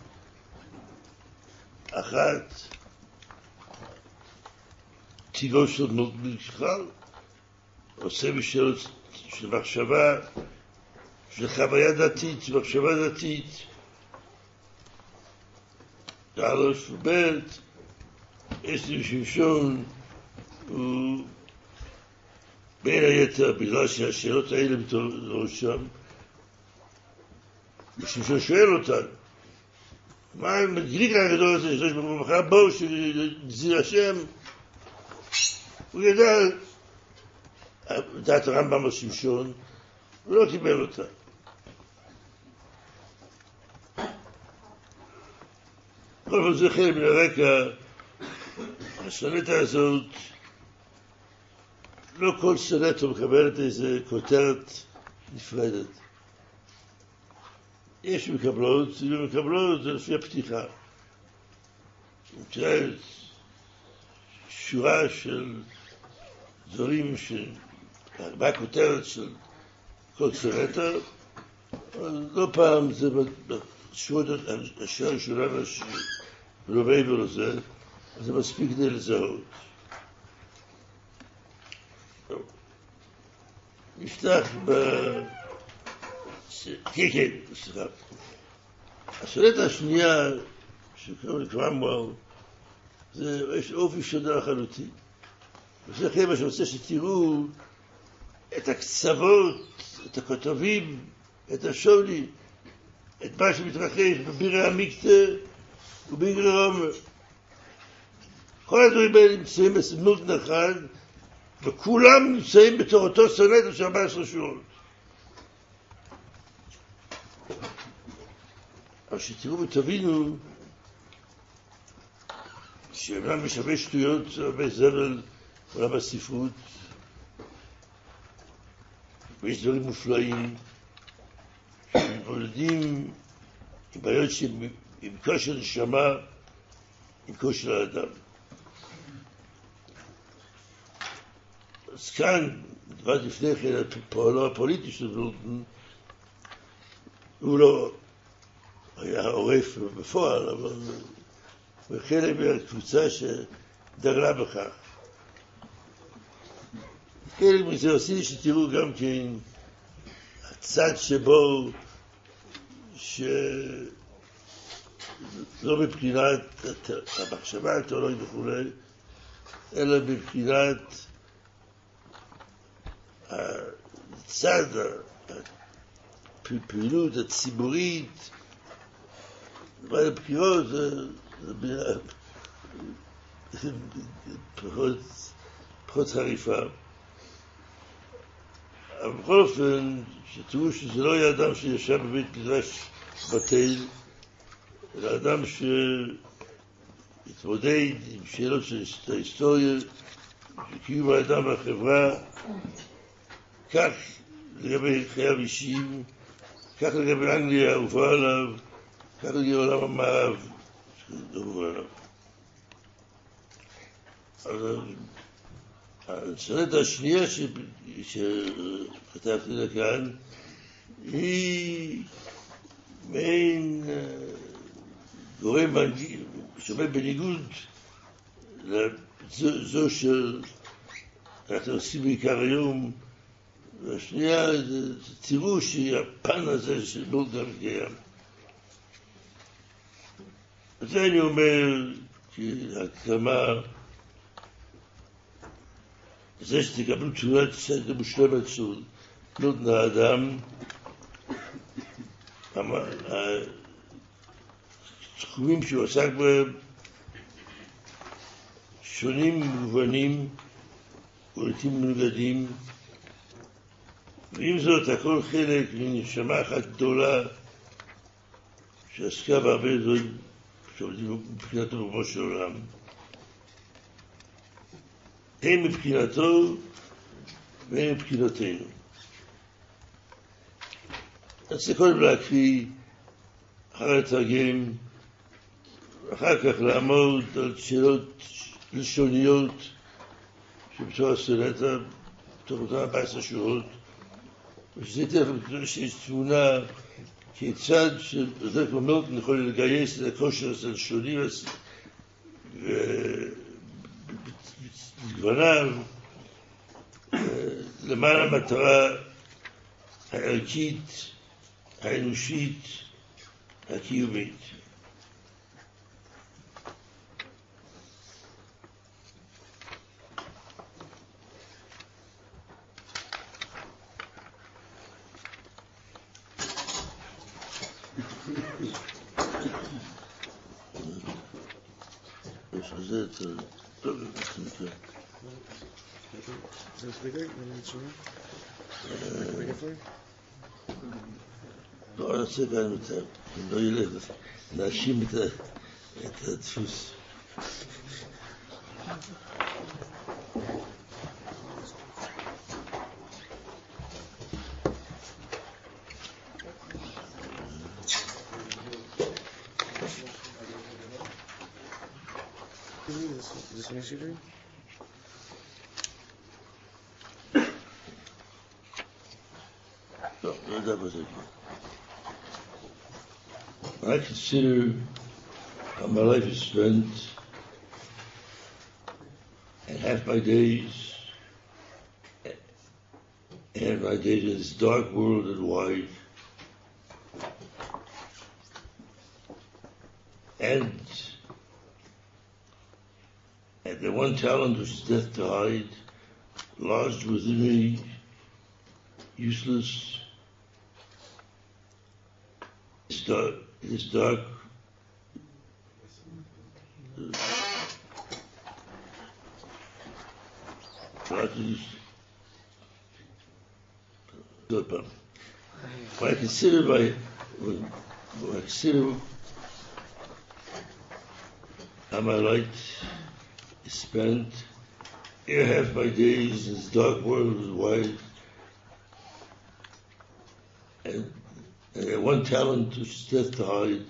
אחת, טבעו של מילטון בכלל, עושה בשביל של מחשבה, של חוויה דתית, של מחשבה דתית. א' וב', יש לי שמשון, הוא בין היתר, בגלל שהשאלות האלה מתעוררות שם, שמשון שואל אותן, מה המדליק הגדול הזה, שיש במחר בו, שגזיר השם, הוא ידע, דעת הרמב"ם על שמשון, הוא לא קיבל אותה. כל פעם זה חלק מן הרקע, הסונטה הזאת, לא כל סונטה מקבלת איזה כותרת נפרדת. יש מקבלות, ומקבלות זה לפי הפתיחה. תראה, שורה של דברים מהכותרת של כל סונטה, לא פעם זה בשורות השורה הראשונה ולא מעבר לזה, זה מספיק כדי לזהות. נפתח ב... כן, כן, סליחה. הסונטה השנייה, שקוראים לי קרמוול, זה יש אופי שונה לחלוטין. וזה כן מה שרוצה שתראו את הקצוות, את הכותבים, את השוני, את מה שמתרחש בבירה המקטה ובבירה רומר. כל הדברים האלה נמצאים בסמילטון אחד, וכולם נמצאים בתור אותו סונטה של ארבע עשרה שורות. אבל שתראו ותבינו שאומנם יש הרבה שטויות, הרבה זבל בעולם הספרות, ויש דברים מופלאים שמתמודדים עם בעיות עם כושר נשמה, עם כושר האדם. אז כאן, דבר לפני כן, הפועלו הפוליטי של מילטון, הוא לא היה עורף בפועל, אבל הוא חלק מהקבוצה שדגלה בכך. חלק מזה עשיתי שתראו גם כן הצד שבו שלא מבחינת המחשבה התיאולוגית וכו', אלא מבחינת הצד הפעילות הציבורית, בעד הבחירות זה פחות חריפה. אבל בכל אופן, שתראו שזה לא היה אדם שישב בבית מדרש בתל, אלא אדם שהתמודד עם שאלות של ההיסטוריה, שקיום האדם והחברה, כך לגבי חייו אישיים, כך לגבי אנגליה האהובה עליו, כך לגבי עולם המערב שאהוב עליו. הסונטה השנייה שכתבתי לה כאן היא מעין גורם שעומד בניגוד לזו שאנחנו עושים בעיקר היום, והשנייה תראו שהפן הזה של מילטון קיים. וזה אני אומר כהקדמה, זה שתקבלו תמונת סדר מושלמת של בנות האדם, התחומים שהוא עסק בהם שונים ומגוונים ולעיתים מנוגדים, ועם זאת הכל חלק מנשמה אחת גדולה שעסקה בהרבה דברים שעובדים מבחינתו במו של עולם. הם מבחינתו והם מבחינתנו. נצא קודם להקריא, אחר לתרגם, אחר כך לעמוד על שאלות לשוניות שבצורה סונטה, תוך אותם ארבע עשרה שורות, ושזה ייתן שיש תמונה כיצד שבדרך כלל מילטון יכול לגייס את הכושר הזה לשוני ובגווניו למען המטרה הערכית, האנושית, הקיומית. זה טוב, זה נקרא. Is it bigger than it's room? Bigger for you? לא, אני רוצה גם את זה, לא ילך, להאשים את הדפוס. Is this an issue for you? No, no, that was it. When I consider how my life is spent and half my days and my days in this dark world and wide, and and the one talent which is death to hide lodged within me, useless, this dark, this dark tragedies. When I consider my, when, when I consider how my life is spent, here half my days in this dark world is wide, and, and one talent which is death to hide,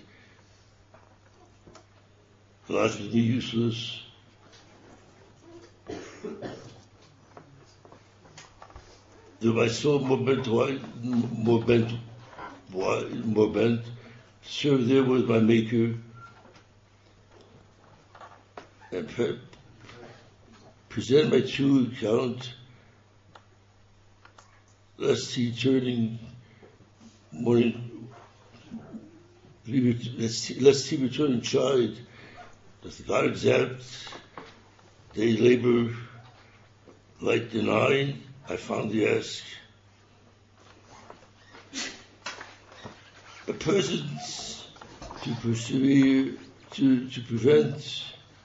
lodged with me useless. Though my soul more bent wide, more bent, wide, more bent, to serve there with my Maker, and pre- present my true account, lest he turning morning, lest he returning chide, does God exempt, they labor, light denied, I found the ask. A presence to persevere, to, to prevent,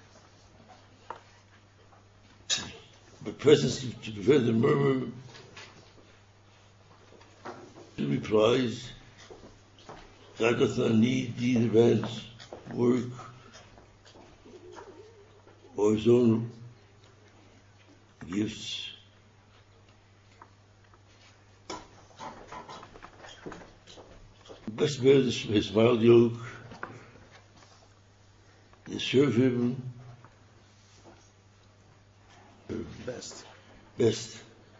a presence to, to prevent the murmur, to replies, God doth not need neither man's work or his own gifts. Best bear his mild yoke, they serve him Best. best.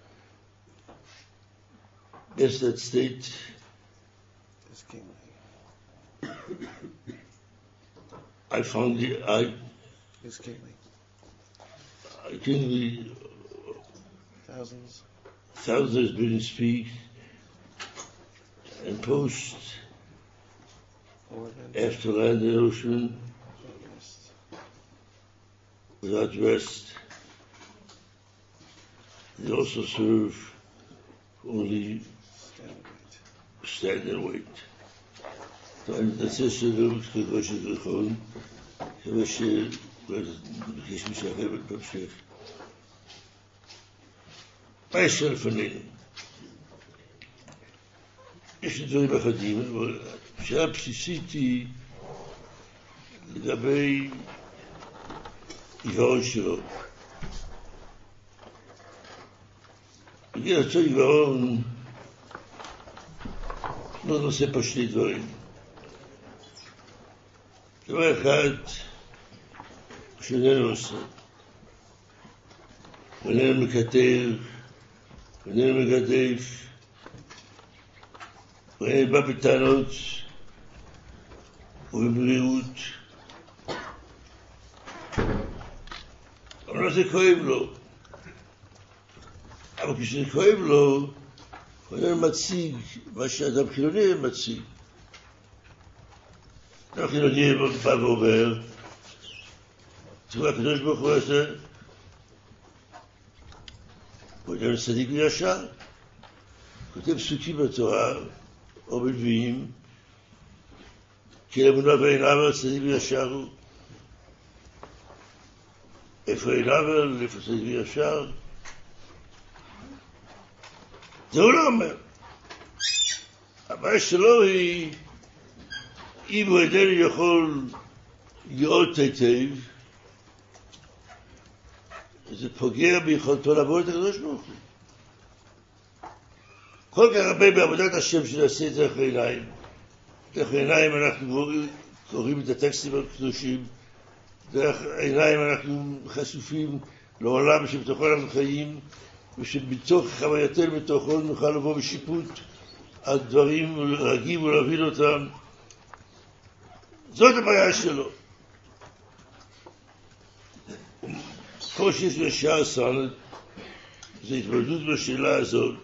Best that state, It's kingly. I found the, I, It's kingly. I kingly, Thousands. thousands bidden speak, and post Ornaments. after land and ocean, Yes. without rest. They also serve only stand and wait. that's it, so looks good, what should the phone? He was she, but he's me say, but but she. Special for me. יש דברים אחדים, אבל שאלה בסיסית היא לגבי עיוורון שלו. בגלל אותו עיוורון לא נושא פה שני דברים. דבר אחד שאיננו עושה, איננו מקטר, איננו מגדף, ואין בא בטענות ובבריאות, אבל זה כואב לו. אבל כשזה כואב לו, הוא איננו מציג מה שאדם חילוני מציג. אדם חילוני בא ואומר, תראו, הקדוש ברוך הוא הזה, הוא איננו צדיק וישר, כותב פסוקים בתורה, או בלוויים, כי לאמונה ואין עבר צדיק וישר הוא. איפה אין עבר, איפה צדיק וישר? זה הוא לא אומר. הבעיה שלו היא, אם הוא איננו יכול לראות היטב, זה פוגע ביכולתו לעבוד את הקדוש ברוך הוא. כל כך הרבה בעבודת השם שנעשה את דרך העיניים. דרך העיניים אנחנו קוראים את הטקסטים הקדושים, דרך העיניים אנחנו חשופים לעולם שבתוכו אנחנו חיים, ושבתוך חווייתנו בתוכו נוכל לבוא בשיפוט על דברים ולהגיב ולהבין אותם. זאת הבעיה שלו. כל שיש לשעה סונת, זה התמודדות בשאלה הזאת.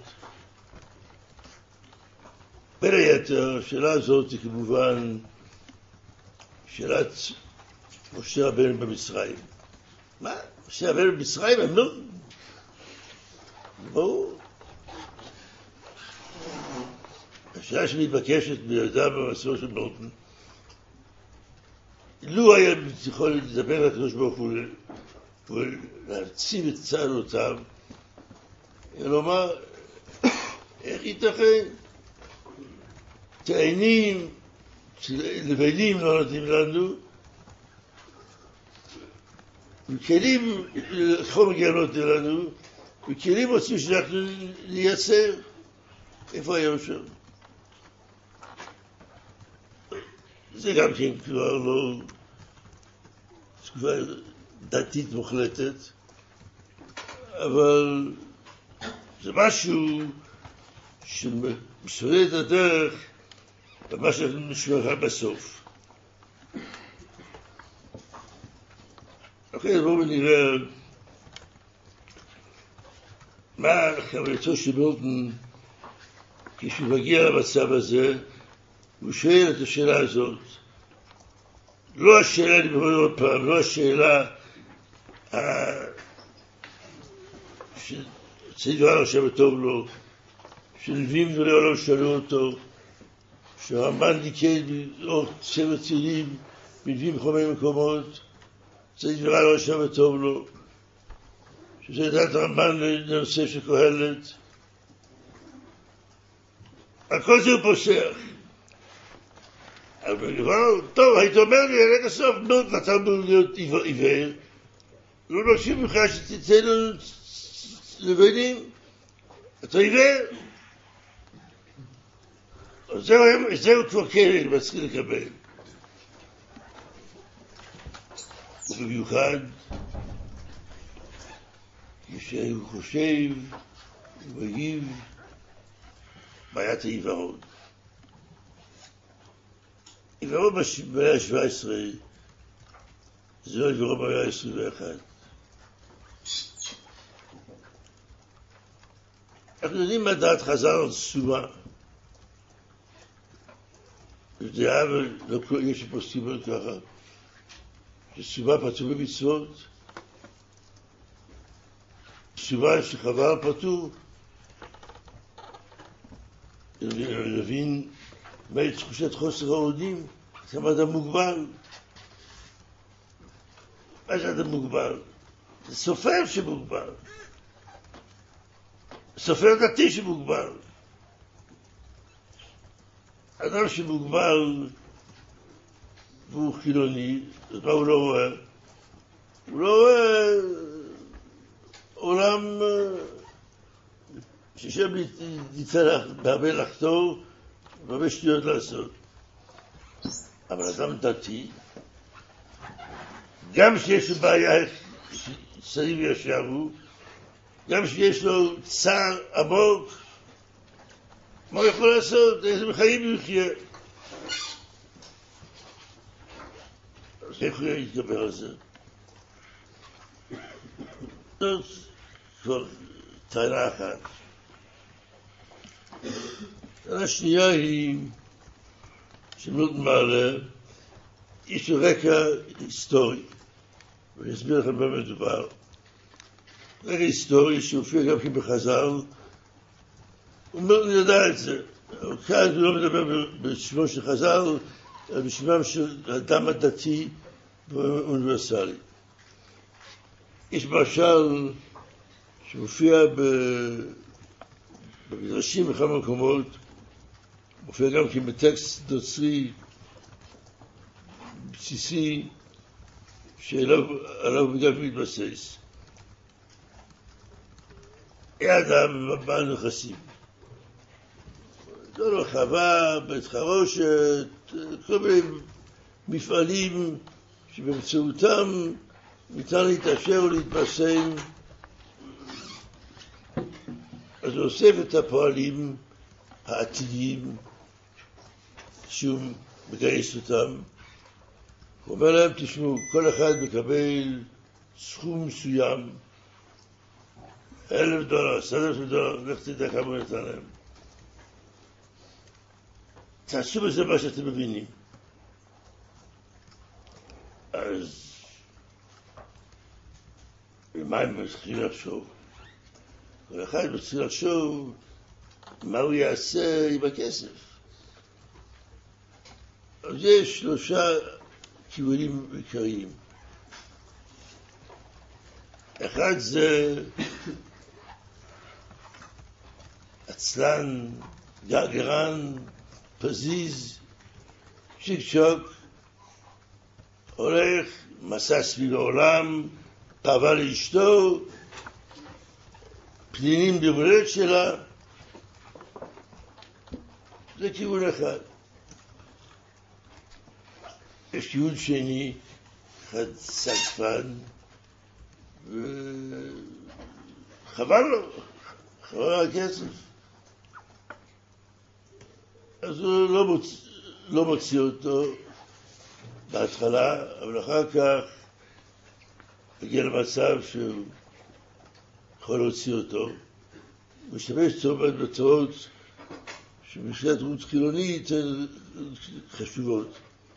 בין היתר, השאלה הזאת היא כמובן שאלת משה רבנו במצרים. מה? משה רבנו במצרים הם לא... בואו. השאלה שמתבקשת בידה במסור של נותן, לו היה יכול לדבר לקדוש ברוך הוא ולהציב את צעדותיו, ולומר, איך ייתכן? תעיינים, לבנים לא נותנים לנו, וכלים חומר גאונות לנו, וכלים רוצים שאנחנו נייצר. איפה היה שם? זה גם כן כבר לא תקופה דתית מוחלטת, אבל זה משהו שמסולל את הדרך ומה שנשמע בסוף. אוקיי, אז בואו נראה מה חווייתו של מילטון כשהוא מגיע למצב הזה. הוא שואל את השאלה הזאת. לא השאלה, אני אומר עוד פעם, לא השאלה שצריך דבר עכשיו טוב לו, שנביאים דברי עולם שאלו אותו, שהרמב"ן דיקד או ספר צירים מנביאים חומי מקומות, צריך דבר עולם עכשיו טוב לו, שזה דעת הרמב"ן לנושא של קהלת. הכל זה הוא פוסח. אבל טוב, היית אומר לי, רגע סוף, נו, נתנו להיות עיוור, לא נקשיב לך שתצא לנו לבנים, אתה עיוור. זהו כבר כן, מצחיק לקבל. ובמיוחד, כשהוא חושב, הוא מגיב, בעיית העיוורון. עיוורון במאה ה-שבע עשרה, זה לא עיוורון במאה ה-עשרים ואחת. אנחנו יודעים מה דעת חז"ל על סומה. יש דעה, ולא יש פוסקים על ככה, שסומה פטור במצוות, תשובה שחבל פטור, נבין מהי תחושת חוסר האודים, זה אדם מוגבל. מה זה אדם מוגבל? זה סופר שמוגבל. סופר דתי שמוגבל. אדם שמוגבל והוא חילוני, אז מה הוא לא רואה? הוא לא רואה עולם ששם יצא בהרבה לחתור והרבה שטויות לעשות. אבל אדם דתי, גם שיש לו בעיה שרים ישבו, גם שיש לו צער עמוק, מה הוא יכול לעשות? איזה מחיים הוא יחיה? אז איך הוא יתגבר על זה? זאת כבר טענה אחת. טענה שנייה היא שמאוד מעלה, יש לו רקע היסטורי, ואני אסביר לכם במה מדובר. רקע היסטורי שהופיע גם כן בחז"ל, הוא מאוד ידע את זה. כאן הוא לא מדבר בשמו של חז"ל, אלא בשמם של האדם הדתי ואוניברסלי. יש משל שמופיע במדרשים בכמה מקומות, מופיע גם כן בטקסט נוצרי בסיסי שעליו גם מתבסס. אדם בעל נכסים, לא לא חווה, בית חרושת, כל מיני מפעלים שבאמצעותם ניתן להתעשר ולהתבשם. אז הוא אוסף את הפועלים העתידיים שהוא מגייס אותם. הוא אומר להם, תשמעו, כל אחד מקבל סכום מסוים, אלף דולר, עשרת אלפים דולר, לך תדע כמה הוא נתן להם. תעשו בזה מה שאתם מבינים. אז ומה הם מתחילים לחשוב? כל אחד מתחיל לחשוב מה הוא יעשה עם הכסף. אז יש שלושה כיוונים עיקריים. אחד זה עצלן, גרגרן, פזיז, שיק שוק, הולך, מסע סביב העולם, פרווה לאשתו, פנינים במולדת שלה. זה כיוון אחד. יש כיוון שני, אחד סגפן, וחבל לו, חבל לו הכסף. אז הוא לא מוציא, לא מוציא אותו בהתחלה, אבל אחר כך הגיע למצב שהוא יכול להוציא אותו. הוא משתמש צומת בצורות שבשביל רות חילונית הן חשובות.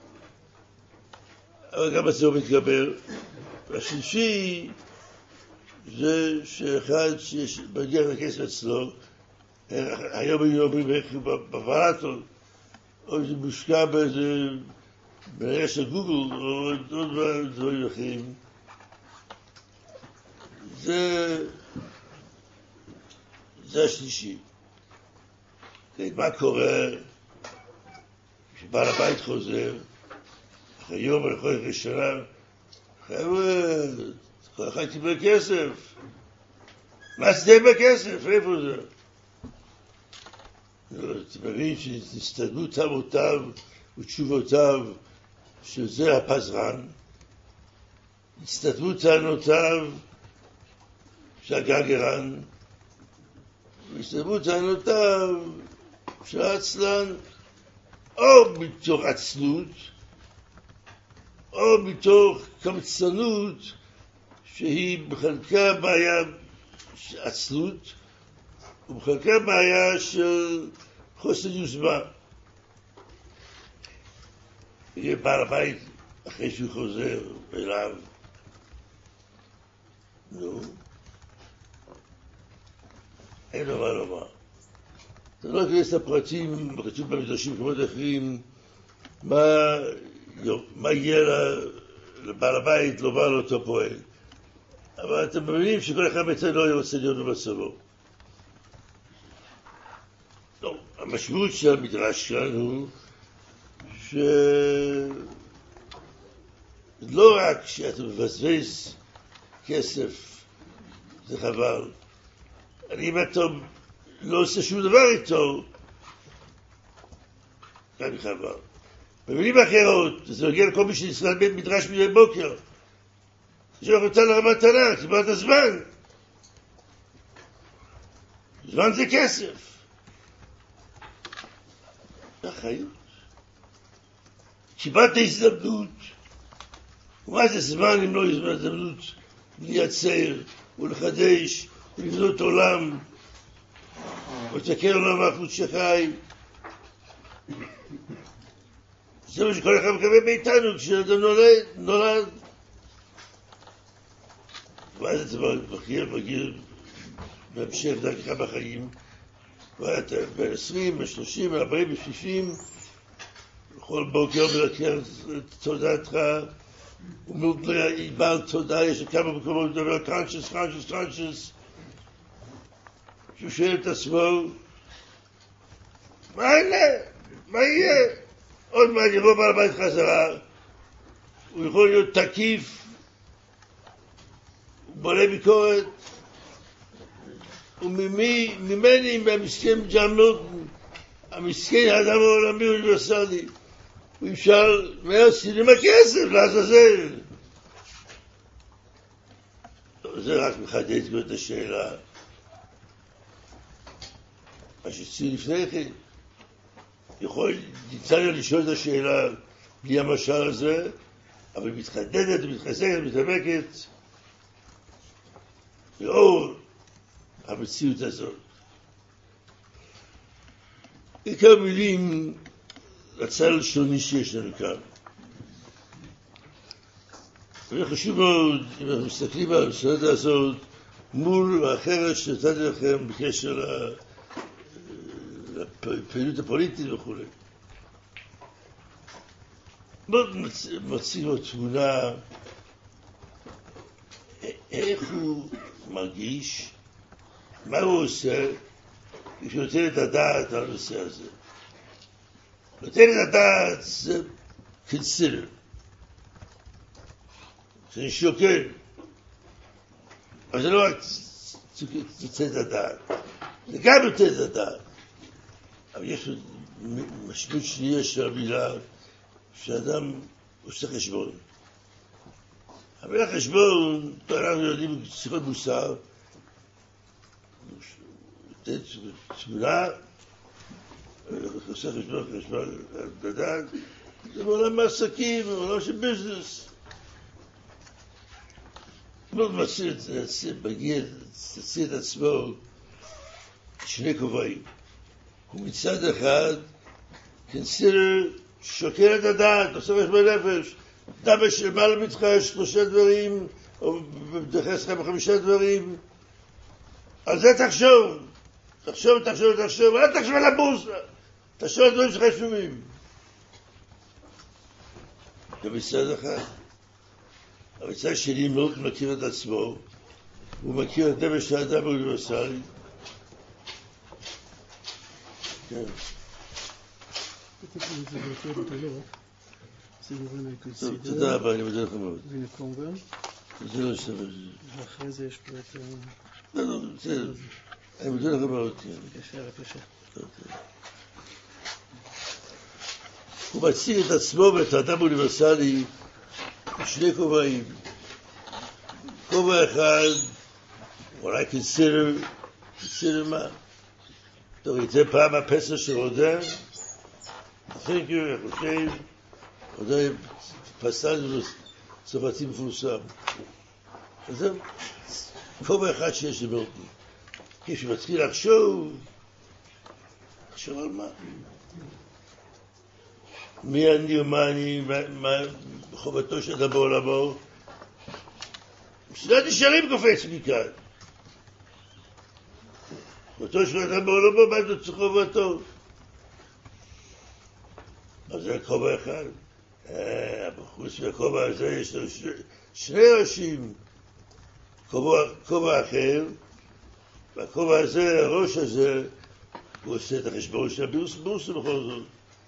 אבל גם הצורת מתגבר. השלישי זה שאחד שמגיע לכסף אצלו, היום היינו אומרים איך בוולטון, או זה מושקע באיזה בנראה של גוגל, או עוד דברים אחרים. זה, זה השלישי. מה קורה כשבעל הבית חוזר, אחרי יום או אחרי ראשונה, חבר'ה, כל אחד קיבל כסף. מה זה בכסף? איפה זה? אתה מבין שהסתדרות טעמותיו ותשובותיו, שזה הפזרן, הסתדרות טענותיו של הגרגרן, והסתדרות טענותיו של העצלן, או מתוך עצלות, או מתוך קמצנות, שהיא בחלקה בעיה של עצלות, ובחלקה בעיה של חוסר יוזמה. יהיה בעל הבית אחרי שהוא חוזר אליו, נו, אין לו מה לומר. אתה לא כנס לפרטים, כתוב במדרשים במקומות אחרים, מה, מה יהיה לבעל הבית לומר לאותו פועל. אבל אתם מבינים שכל אחד מאיתנו לא רוצה להיות במצבו. לא, המשמעות של המדרש כאן הוא שלא רק שאתה מבזבז כסף, זה חבל. אם אתה לא עושה שום דבר איתו, גם חבל. במילים אחרות, זה מגיע לכל מי שנשרד בית מדרש מדי בוקר. שאנחנו נתן לרמת תנ"ך, קיבלת זמן. זמן זה כסף. החיות. קיבלת הזדמנות. ומה זה זמן אם לא הזדמנות לייצר ולחדש ולבנות עולם ולתקר עולם האחרות שחי? זה מה שכל אחד מקווה מאיתנו כשאדם נולד, נולד. ואז אתה מגיע, מגיע בהמשך דרכך בחיים, ואתה ב-עשרים, ב-שלושים, ב-ארבעים, ב-שישים, בכל בוקר מלקר את תודעתך, ובעל תודעה, יש כמה מקומות מדבר, conscious, conscious, conscious, שהוא שואל את עצמו, מה יהיה? מה יהיה? עוד מעט יבוא בעל הבית חזרה, הוא יכול להיות תקיף, הוא בונה ביקורת, וממני, מהמסכן ג'ון מילטון, המסכן האדם העולמי האוניברסלי, הוא אפשר, מה עושים עם הכסף, לעזאזל? זה רק מחדד כבר את השאלה. מה שצריך לפני כן, יכול, ניתן לי לשאול את השאלה בלי המשל הזה, אבל היא מתחדדת, מתחזקת, מתאבקת, לאור המציאות הזאת. עיקר מילים לצד הלשוני שיש לנו כאן. וחשוב מאוד, אם אנחנו מסתכלים על המסורת הזאת, מול האחרת שנתתי לכם בקשר לפעילות הפוליטית וכו'. מאוד מציג לו תמונה איך הוא מרגיש, מה הוא עושה, כשהוא נותן את הדעת על הנושא הזה. נותן את הדעת זה consider. זה שוקל. אבל זה לא רק נותן את הדעת. זה גם נותן את הדעת. אבל יש משמעות שנייה של המילה שאדם עושה חשבון. המילה חשבון, אנחנו יודעים שיחות מוסר, נותן תמונה, עושה חשבון, חשבון, לדעת, זה בעולם העסקים, בעולם של ביזנס. מאוד מציא, מגיע, תציא את עצמו שני כובעים. הוא מצד אחד, consider, שוקל את הדעת, עושה חשבון נפש, דמה של מעלה מתך שלושה דברים, או בדחס לך בחמישה דברים, על זה תחשוב, תחשוב, תחשוב, תחשוב, אל תחשוב על הבורסה, תחשוב על דברים שחשובים. גם מצד אחד, המצד שני מאוד מכיר את עצמו, הוא מכיר את דמה של האדם האוניברסלי. כן. תודה רבה, אני מודה לך מאוד. והנה קומברן. זה לא שווה. ואחרי זה יש פה את... לא, לא, בסדר. אני מודה לך מאוד. ישר, ישר. הוא מציג את עצמו ואת האדם האוניברסלי בשני כובעים. כובע אחד, אולי consider, consider מה? אתה ראיתם פעם הפסל של רודן? think you, אני חושב, רודן פסל צרפתי מפורסם. אז זה כובע אחד שיש למילטון. כשמתחיל לחשוב, לחשוב על מה? מי אני ומה אני, מה חובתו של אדם בעולמו? שלא נשארים קופץ מכאן. אותו של אדם בעולמו, מה זה צריך חובתו? אז זה הכובע אחד. חוץ מהכובע הזה יש לו שני ראשים. כובע אחר, והכובע הזה, הראש הזה, הוא עושה את החשבון של הבורסה בכל זאת.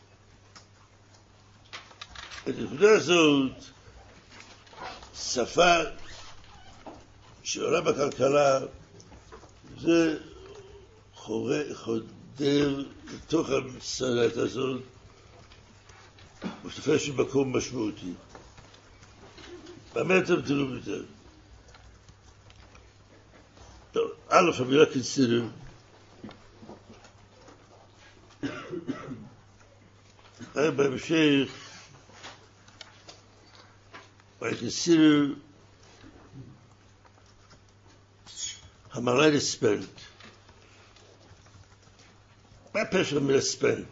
את הנקודה הזאת, שפה שעולה בכלכלה, זה חודר לתוך המסלת הזאת, הוא תופס במקום משמעותי. במה אתם תראו בזה? טוב, א', המילה consider. בהמשך, I consider המראה לספנט. מה הפשר המילה ספנט?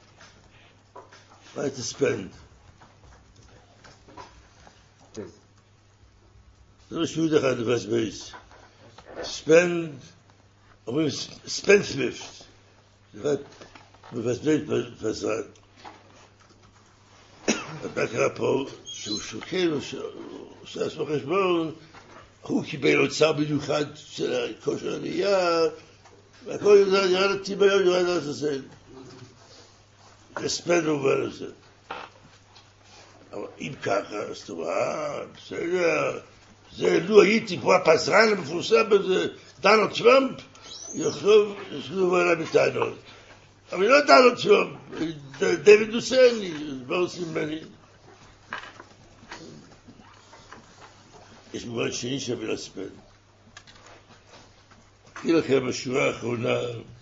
מה הייתה ספנט? זה משמעות אחד לבסבייס. ספנד, אומרים ספנד סוויפט. זה רק מבסבייס פזרד. מה קרה פה? שהוא שוקל, הוא עושה עצמו חשבון, הוא קיבל הוצאה במיוחד של כושר עלייה, והכל נראה לטיביון, נראה לעזאזל. זה ספנד מובן לזה. אבל אם ככה, אז טוב, אה, בסדר, זה, לו הייתי פה הפזרן המפורסם בזה, דונלד טראמפ, יחשוב, יחשוב עליו בטענות. אבל לא דונלד טראמפ, דיוויד דוסני, מה עושים ממני? יש מובן שני שווה לספן. אגיד לכם בשורה האחרונה,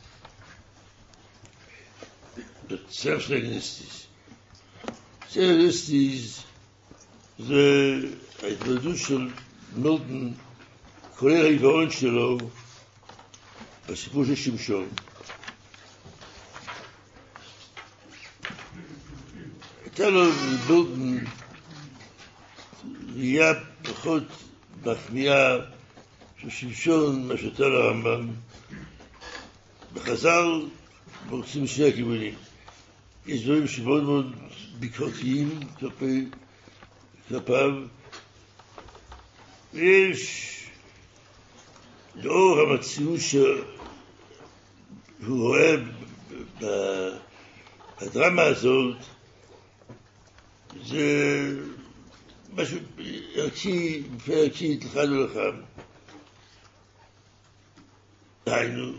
סלף-לגניסטיס. סלף-לגניסטיס זה ההתמודדות של מילטון, כולל העיוורון שלו, בסיפור של שמשון. הייתה לו מילטון ראייה פחות מחמיאה של שמשון, מה שהייתה לרמב"ם. בחז"ל מורצים שני הכיוונים. יש דברים שמאוד מאוד ביקורתיים כלפי, כלפיו, ויש לאור המציאות שהוא רואה בדרמה הזאת, זה משהו ערכי, ערכי, לכאן ולכאן. דהיינו,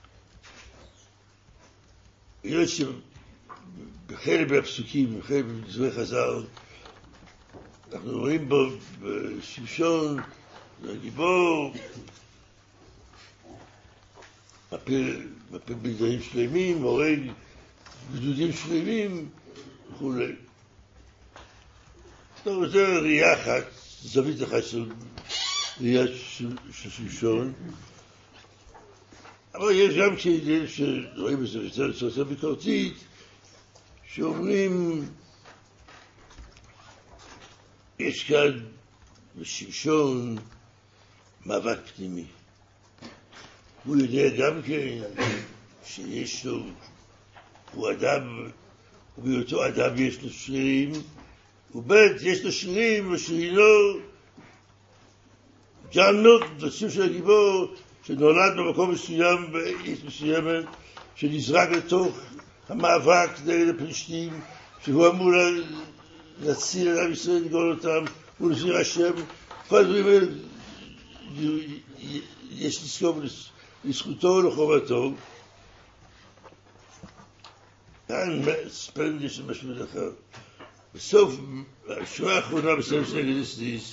יש שבחלק מהפסוקים, בחלק מדברי חז"ל, אנחנו רואים בו בשמשון, הגיבור, מפיל בגדיים שלמים, הורג גדודים שלמים וכו'. טוב, זה ראייה אחת, זווית אחת של ראייה של שמשון. אבל יש גם כאלה שרואים בזה יותר ביקורתית, שאומרים, יש כאן בשמשון מאבק פנימי. הוא יודע גם כן שיש לו, הוא אדם, ובהיותו אדם יש לו שרירים, ובית יש לו שרירים, ושרינו, ג'ון מילטון, בסוף של הגיבור, שנולד במקום מסוים, בעיר מסוימת, שנזרק לתוך המאבק נגד הפלישתים, שהוא אמור להציל את עם ישראל, לגאול אותם, הוא נזיר השם. כל הדברים האלה, יש לזכור לזכותו ולחובתו. כאן ספנד יש משהו אחר. בסוף, השורה האחרונה בסלף-לגניסטיס,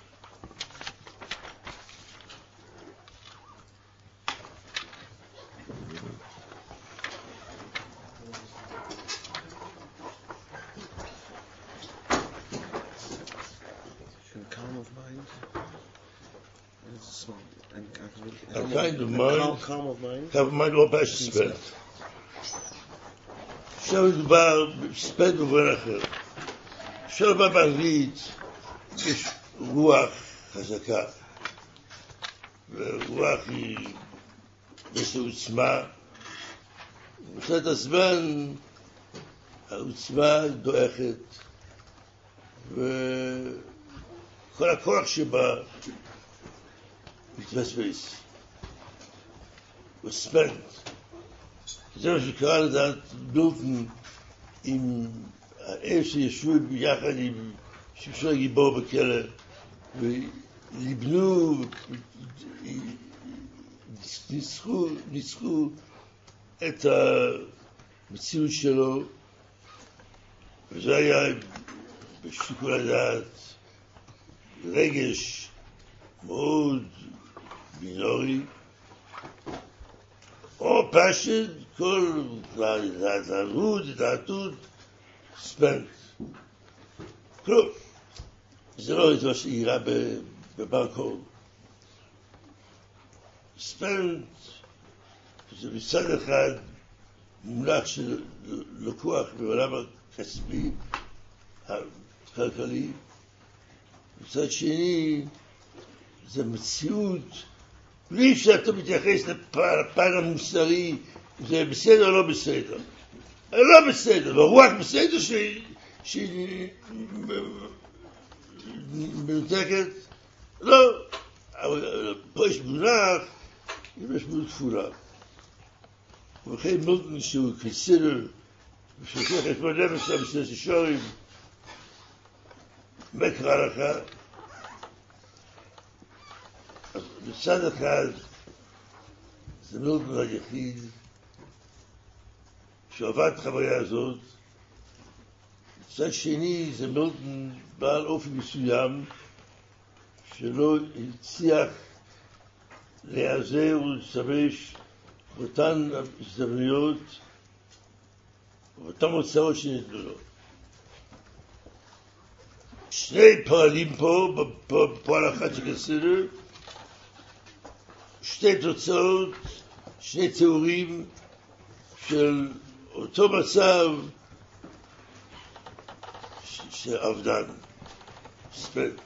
a kind of mind, calm, calm of mind, calm of mind לא בעיה של ספנד. עכשיו מדובר בספנד במובן אחר. עכשיו בא באנגלית, יש רוח חזקה, ורוח היא יש עוצמה, ובשעת הזמן העוצמה דועכת, וכל הכוח שבה מתבסבס, וספנט. זה מה שקרה לדעת מילטון עם האש שישבו ביחד עם שמשון הגיבור בכלא, ולבנו, ניצחו, ניצחו את המציאות שלו, וזה היה בשיקול הדעת רגש מאוד מינורי, או פשט, כל התערות, התעתות, ספנט. כלום. זה לא את מה שאירה בברקור. ספנט זה מצד אחד מונח של לקוח בעולם הכספי, הכלכלי, מצד שני זה מציאות, בלי שאתה מתייחס לפן המוסרי, זה בסדר או לא בסדר. לא בסדר, הרוח בסדר שהיא מנותקת, לא, אבל פה יש מונח, יש משמעות כפולה. ובכן מילטון שהוא קונסידר, ושלוקח חשבון נפש למסנס השורים, מה קרה לך? אז בצד אחד זה מילטון היחיד שעבד את החוויה הזאת, בצד שני זה מילטון בעל אופי מסוים שלא הצליח להיעזר ולהשתמש באותן הזדמנויות ובאותן הוצאות שניתנו לו. שני פועלים פה, בפועל אחת שכסדר, שתי תוצאות, שני תיאורים של אותו מצב של אבדן, ספנט.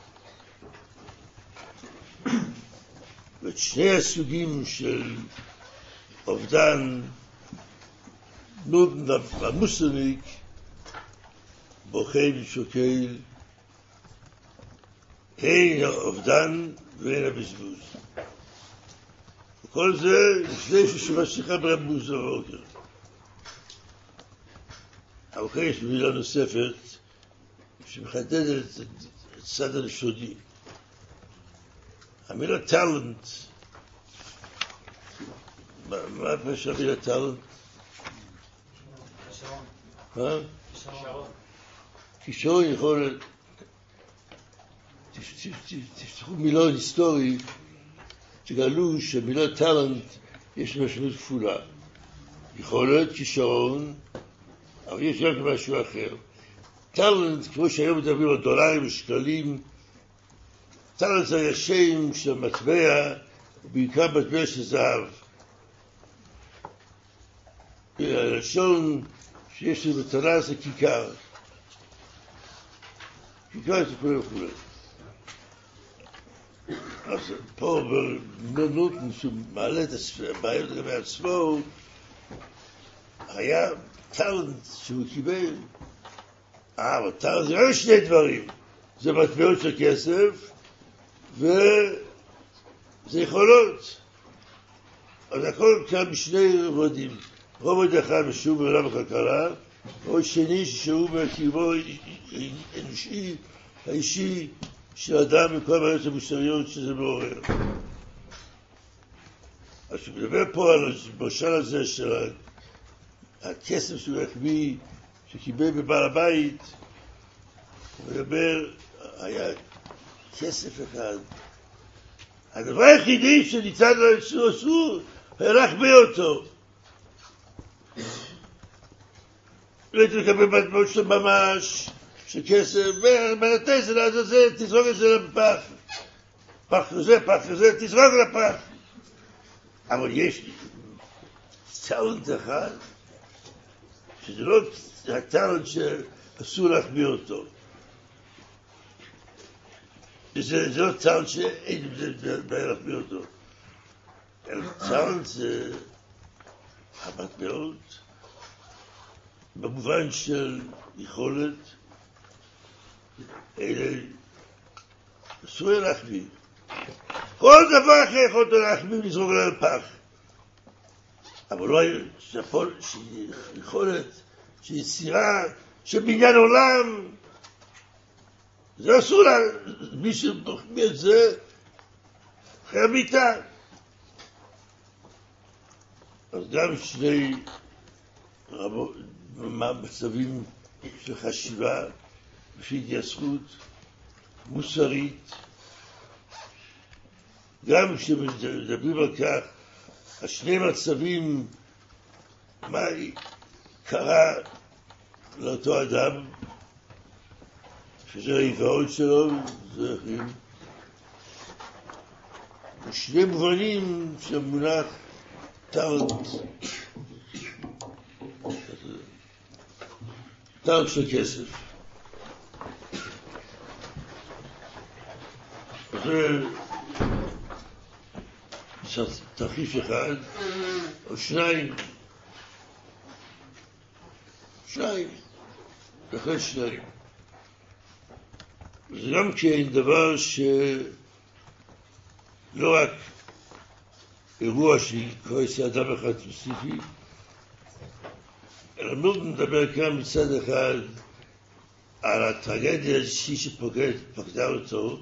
ואת שני הסוגים של אובדן, מילטון המוסלמיק, בוכה ושוקל, הן האובדן והן הבזבוז. וכל זה לפני ששמשיכה ברמוז הרוקר. אבל כאן יש מילה נוספת שמחדדת את הצד הראשוני. המילה טלנט, מה פשוט המילה טלנט? כישרון. מה? כישרון. כישרון יכול... תפתחו מילון היסטורי, תגלו שמילה טלנט יש משמעות כפולה. יכולת, כישרון, אבל יש גם משהו אחר. טלנט, כמו שהיום מדברים על דולרים ושקלים, טלנט זה השם של מטבע, ובעיקר מטבע של זהב. הלשון שיש לי מתנה זה כיכר. כיכר זה כולה וכולה. אז פה במילטון שהוא מעלה את הבעיות לגבי עצמו, היה טלנט שהוא קיבל. אה, אבל טלנט זה לא שני דברים. זה מטבעות של כסף, וזה יכולות. אז הכל קם בשני רבדים. רובד אחד משהו בעולם הכלכלה, רובד שני ששהו מהקירבו האנושי, האישי של אדם וכל הבעיות המוסריות שזה מעורר. אז כשמדבר פה על המשל הזה של הכסף שהוא החביא, שקיבל בבעל הבית, הוא מדבר, היה כסף אחד. הדבר היחידי שניצד לו אצלו אסור, היה להחביא אותו. לא הייתי לקבל מטבעות שלו ממש, של כסף, ומנתה זה לעזאזל, תזרוק את זה לפח. פח כזה, פח כזה, תזרוק לפח. אבל יש לי טלנט אחד, שזה לא הטלנט שאסור להחביא אותו. זה לא טלנט שאין בעיה להחביא אותו. צה"ל זה המטבעות במובן של יכולת, אלה אסור להחביא. כל דבר אחר יכולת להחביא ולזרוק על פח. אבל לא היה יכולת, שיצירה, שבניין עולם, זה אסור לה, מי שמחביא את זה, חייב מיתה. אז גם שני מצבים של חשיבה, של התייסרות מוסרית, גם כשמדברים על כך, השני מצבים, מה קרה לאותו אדם, שזה העיוורון שלו, זה אחרים. שני מובנים שהמונח טארט, טארט של כסף. זה תרחיש אחד, או שניים, שניים, בהחלט שניים. זה גם כן דבר שלא רק אירוע שקורה אצל אדם אחד ספציפי, אלא מאוד מדבר כאן מצד אחד על הטרגדיה האישית שפקדה אותו,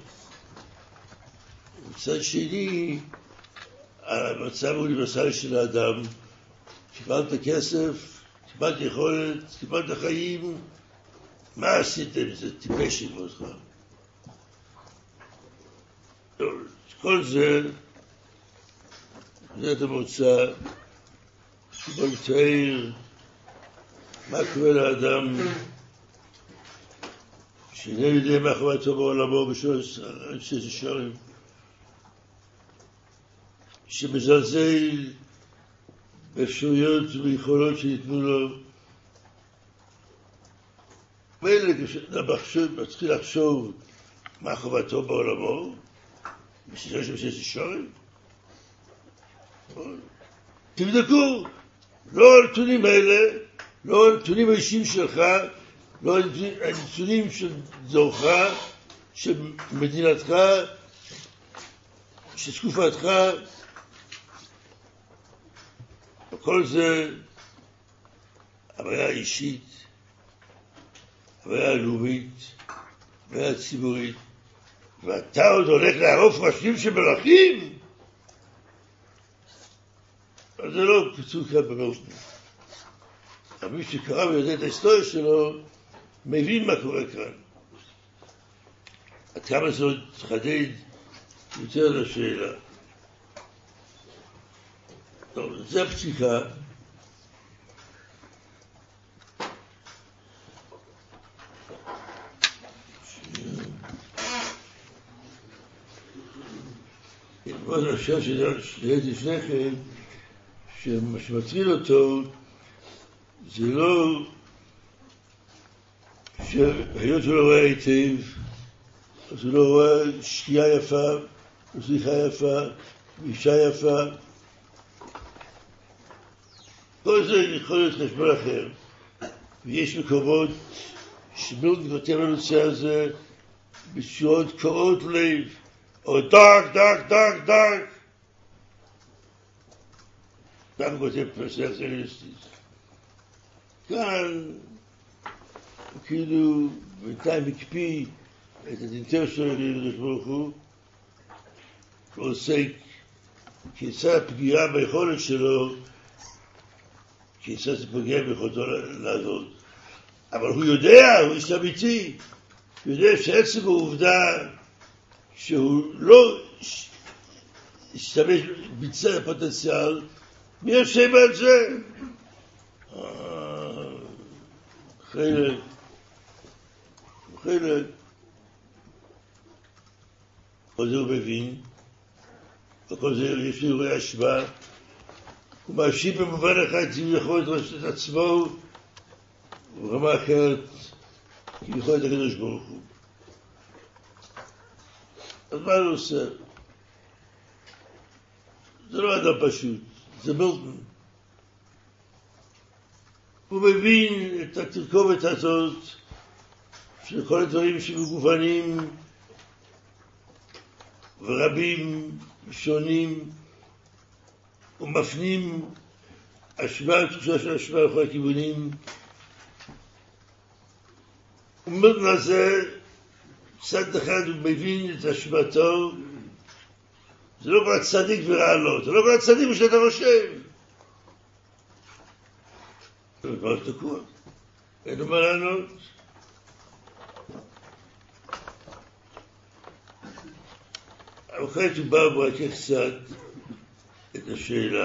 מצד שני על המצב האוניברסלי של האדם. קיבלת כסף, קיבלת יכולת, קיבלת חיים, מה עשיתם? זה טיפש אותך. כל זה, זה את המוצא, שבו לתאר מה קורה לאדם שאיננו יודע מה חובתו בעולמו בשביל ששרים, שמזלזל באפשרויות וביכולות שניתנו לו. מילא מתחיל לחשוב מה חובתו בעולמו בשביל ששרים. תבדקו, לא הנתונים האלה, לא הנתונים האישיים שלך, לא הנתונים של דורך, של מדינתך, של תקופתך, וכל זה הבעיה האישית, הבעיה הלאומית, הבעיה הציבורית, ואתה עוד הולך לערוף ראשים של מלכים? אז זה לא כתוב כאן במאות. אבל מי שקרא ויודע את ההיסטוריה שלו, מבין מה קורה כאן. עד כמה זה עוד תחדד יותר לשאלה. טוב, זה הפסיקה. בואו נשאר שתהיה לפני כן, שמה שמטריד אותו זה לא שהיות הוא לא רואה היטב, אז הוא לא רואה שקיעה יפה, זריחה יפה, אישה יפה. כל זה יכול להיות חשבון אחר. ויש מקומות שמילטון כותב לנושא הזה בצורות קורעות לב, או דארק, דארק, דארק, דארק. גם כותב פרסח סליסטיס. כאן הוא כאילו בינתיים מקפיא את הדינטר שלו לקדוש ברוך הוא, ועוסק כיצד הפגיעה ביכולת שלו, כיצד זה פוגע ביכולתו לעבוד. אבל הוא יודע, הוא איש אמיתי, הוא יודע שעצם העובדה שהוא לא השתמש ביצע הפוטנציאל, מי יושב על זה? חלק, חלק. כל זה הוא מבין, וכל זה יש לי רואה השוואה. הוא מאשים במובן אחד, אם יכול לדרוש את עצמו, ברמה אחרת, כי יכול את הקדוש ברוך הוא. אז מה הוא עושה? זה לא אדם פשוט, זה מילטון. הוא מבין את התרכובת הזאת של כל הדברים שמגוונים ורבים שונים ומפנים השוואה, תחושה של השוואה לכל הכיוונים. ומילטון הזה צד אחד הוא מבין את השפעתו, זה לא כל הצדיק ורע לו, זה לא כל הצדיק ושאתה חושב. זה כבר תקוע, אין לו מה לענות. אבל כעת הוא בא וברקה קצת את השאלה.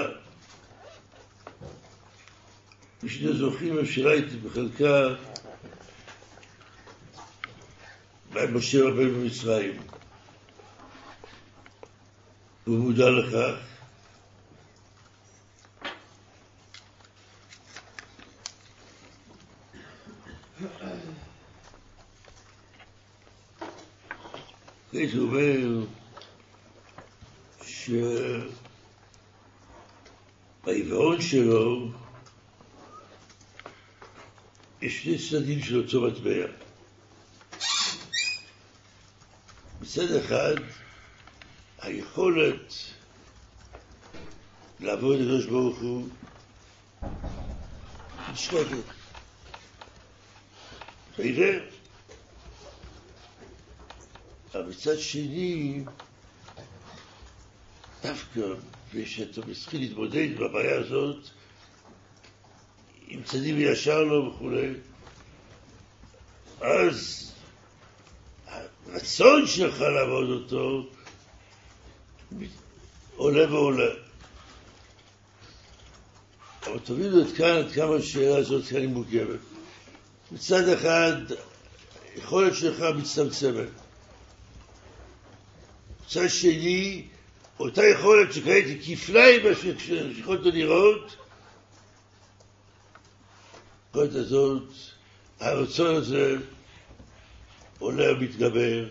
מי שאתם זוכרים, השאלה הייתי בחלקה משה רבנו במצרים. הוא מודע לכך כעת הוא אומר שבעיוורון שלו יש שני צדדים של אותו מטבע. מצד אחד, היכולת לעבוד את הקדוש ברוך הוא נשחקת. עיוור. אבל מצד שני, דווקא ושאתה מתחיל להתמודד בבעיה הזאת, עם צדיק וישר לו וכו', אז הרצון שלך לעבוד אותו עולה ועולה. אבל תבינו את כאן, עד כמה השאלה הזאת כאן היא מורכבת. מצד אחד, יכולת שלך מצטמצמת. מצד שני, אותה יכולת שכעת היא כפליים שיכולת לראות, היכולת הזאת, הרצון הזה עולה ומתגבר.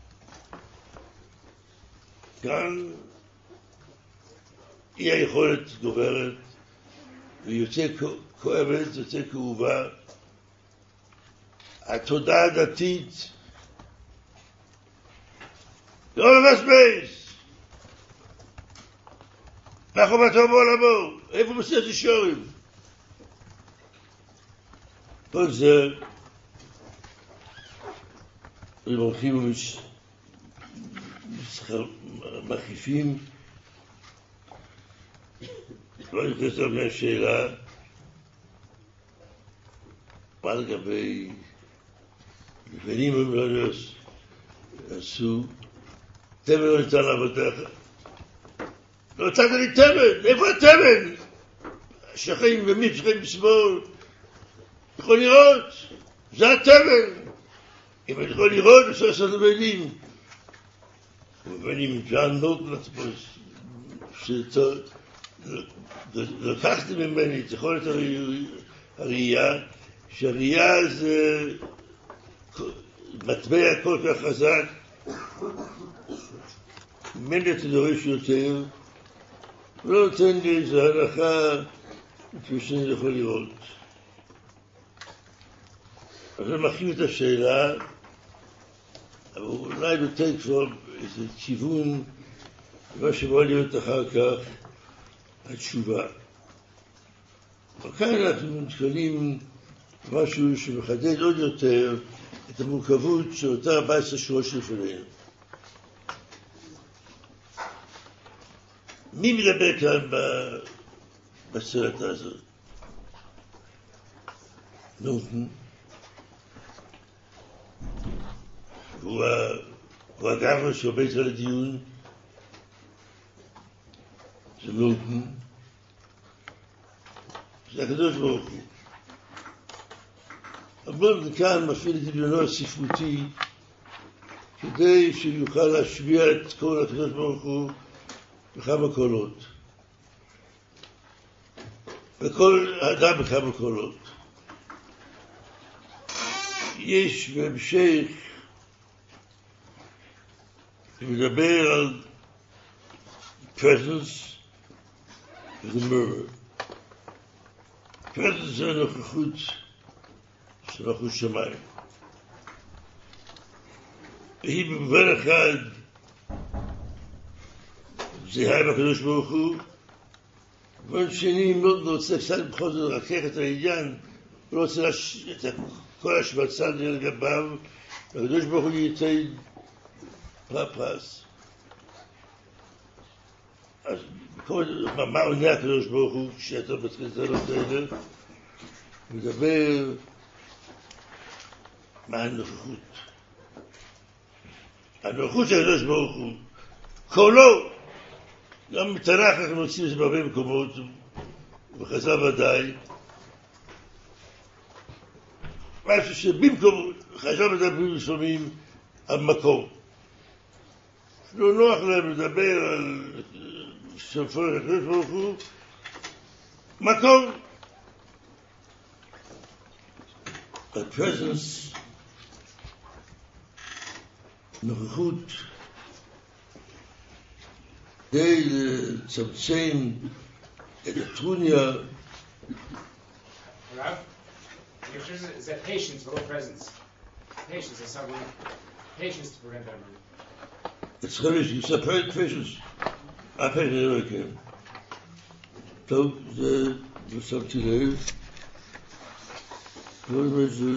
כאן היא היכולת גוברת, ויוצא כואבת, יוצא כאובה. התודעה הדתית לא לבסבס. מה חובתו בעולמו? איפה מסיר את השורים? כל זה הולכים ומחליפים. לא נכנס על השאלה מה לגבי לבנים ומלוניות עשו תמן לא ניתן לעבודך. לא נתת לי תמן, איפה התמן? שכם ומי שכם בשמאל יכול לראות, זה התמן. אם אני יכול לראות, אפשר לעשות לבנים. ובנים ג'אן מילטון, שלקחתי ממני את יכולת הראייה, שהראייה זה מטבע כל כך חזק, ממני אתה דורש יותר, ולא נותן לי איזו הנחה כפי שאני יכול לראות. אז אני מכין את השאלה, אבל אולי נותן כבר איזה כיוון למה שבא להיות אחר כך התשובה. אבל כאן אנחנו מתכונים משהו שמחדד עוד יותר את המורכבות של אותה ארבע עשרה שורות שלפנינו. מי מדבר כאן בסרט הזאת? מילטון. הוא הגבר שעובד על הדיון. זה מילטון. זה הקדוש ברוך הוא. מילטון כאן מפעיל את דמיונו הספרותי כדי שיוכל להשביע את כל הקדוש ברוך הוא בכמה קולות. וכל האדם בכמה קולות. יש בהמשך שמדבר על presence, the murmur. Presence זה נוכחות של נוכחות שמיים. והיא במובן אחד זהה עם הקדוש ברוך הוא, ובן שני מאוד לא רוצה קצת בכל זאת לרכך את העניין, הוא לא רוצה את כל השמצה לגביו, והקדוש ברוך הוא ייתן פרס. אז מה עונה הקדוש ברוך הוא כשאתה מתחיל את הטענות האלה? הוא מדבר מה הנוכחות. הנוכחות של הקדוש ברוך הוא, קולו, גם בתנ"ך אנחנו מוצאים את זה בהרבה מקומות, ובחז"ל ודאי, משהו שבמקום, חז"ל מדברים לפעמים על מקום. לא נוח להם לדבר על סופו של הקדוש ברוך הוא, מקום. A presence, נוכחות, די לצמצם את הטרוניה. הרב, אני חושב שזה patience ולא presence. patience זה סבלנות. patience to prevent that. It's חמיש, it's a patience. הפעם זה לא יקר. טוב, זה שמתי לב. לא יודע זה...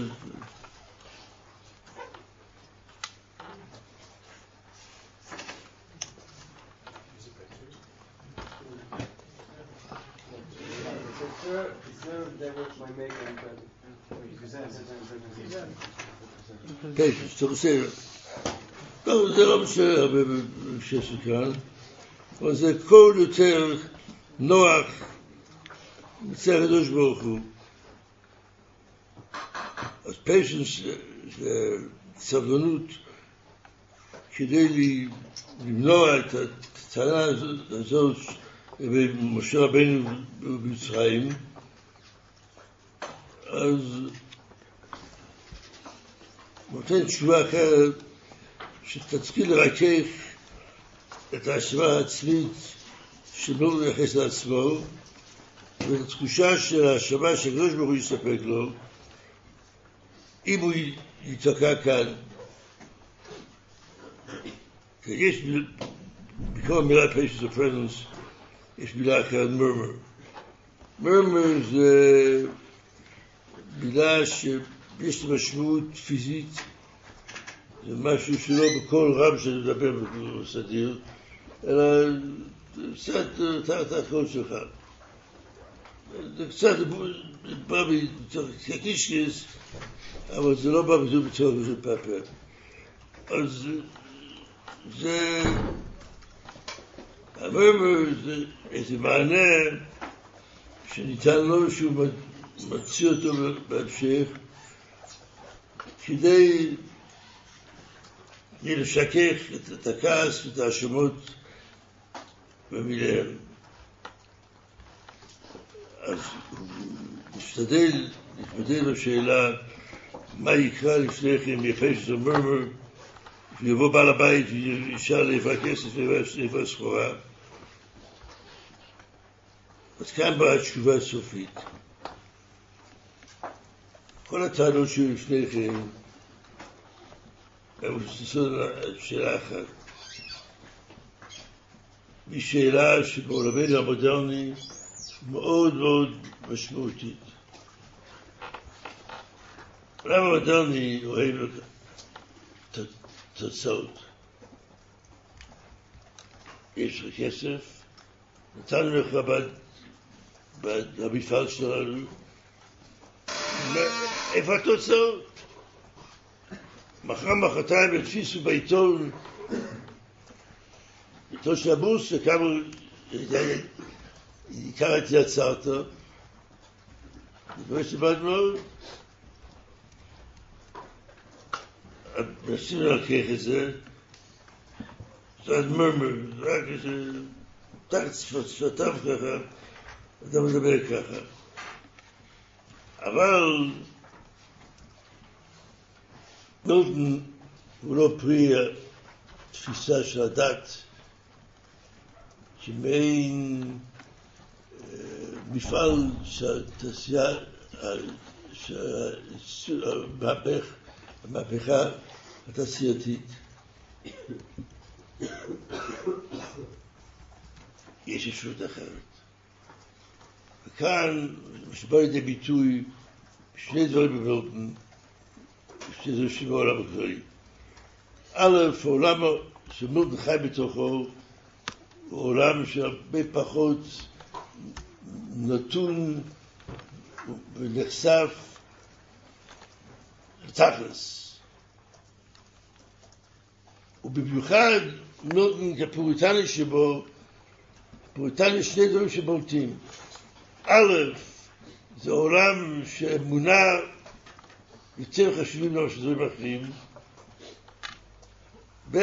patience, צריך לסייע. טוב, זה לא משנה הרבה בשסר כאן. אבל זה כל יותר נוח מצד הקדוש ברוך הוא. אז patience זה סבלנות כדי למנוע את הטענה הזאת במשה רבנו במצרים. אז נותן תשובה אחרת שתתחיל לרכך את האשמה העצמית שלא מייחס לעצמו, ואת התחושה של האשמה שהקדוש ברוך הוא יספק לו, אם הוא ייתקע כאן. יש בכל המילה patience of presence, יש מילה אחרת, murmur. murmur זה מילה שיש לה משמעות פיזית, זה משהו שלא בכל רם שאני מדבר בסדיר, אלא קצת תחת הקול שלך. זה קצת בא כקישקס, אבל זה לא בא בדיוק בצורך של פאפר. אז זה... המרמר זה איזה מענה שניתן לו שהוא מציא אותו בהמשך כדי לשכך את הכעס ואת האשמות במיליהם. אז הוא משתדל להתמודד בשאלה מה יקרה לפני כן מפשט המרמר, ויבוא בעל הבית וישאל איפה הכסף ואיפה הסחורה. אז כאן באה התשובה הסופית. כל הטענות שהיו לפני כן הם מבוססות על שאלה אחת. היא שאלה שבעולמנו המודרני מאוד מאוד משמעותית. העולם המודרני אוהב תוצאות. יש לך כסף, נתנו לך במפעל שלנו, איפה התוצאות? מחר מחרתיים הדפיסו בעיתון, בעיתון של הבורסה, כמה עיקר את יצרת, זה שבד מאוד. מנסים ללקח את זה, זה עד מרמר, רק איזה תחת שפתיו ככה, אדם מדבר ככה. אבל מילטון הוא לא פרי התפיסה של הדת, שמעין מפעל שהתעשייה, המהפכה התעשייתית, יש אפשרות אחרת. וכאן שבא לידי ביטוי שני דברים במילטון, שני דברים שבעולם הכללי. א', העולם שמילטון חי בתוכו הוא עולם שהרבה פחות נתון ונחשף לתכלס. ובמיוחד מילטון כפוריטני שבו, פוריטני שני דברים שבולטים. א', זה עולם שאמונה יותר חשובים לנו שדברים אחרים. ב',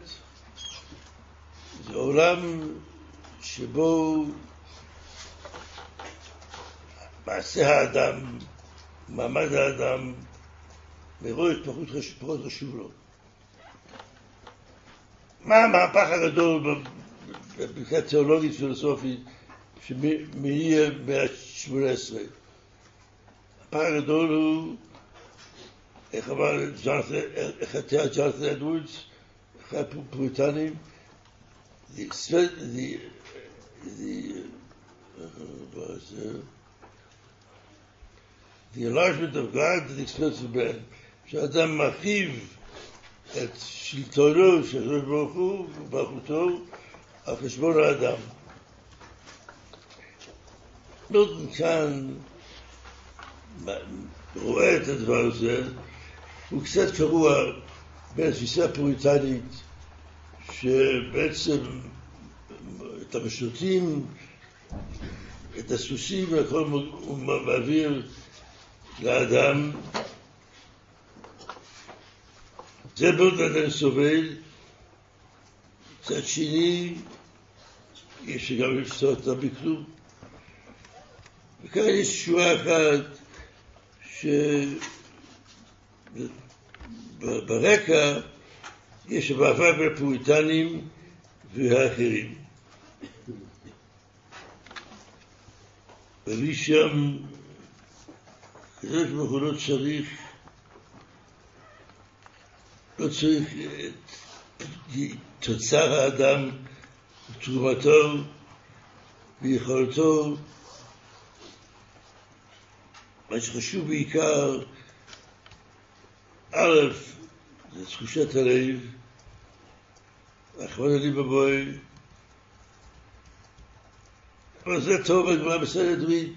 זה עולם שבו מעשה האדם, מעמד האדם, מראש פחות חשוב, פחות חשוב לו. מה המהפך הגדול בבחינה תיאולוגית פילוסופית שמאי במאה ה-שמונה עשרה? המהפך הגדול הוא, איך אמר איך התיאר ג'ונתן אדוורדס, אחד הפוריטנים, the, the, the, was, uh, the enlargement of God to the expense of man. שאדם מרחיב את שלטונו של הקדוש ברוך הוא וברכותו על חשבון האדם. מילטון כאן רואה את הדבר הזה, הוא קצת קרוע בין התפיסה הפוריטנית שבעצם את המשרתים, את הסוסים, הכל הוא מעביר לאדם. זה מילטון עדיין סובל. מצד שני, יש שגם לפסול אותה בכלום. וכאן יש שורה אחת שברקע יש המאבק בין הפוריטנים והאחרים. ומי שם, הקדוש ברוך הוא לא צריך, לא צריך את תוצר האדם, תרומתו ויכולתו. מה שחשוב בעיקר, א', זה תחושת הלב, רחמנא ליבא בוי, אבל זה טוב בגמרא בסנהדרין דוד.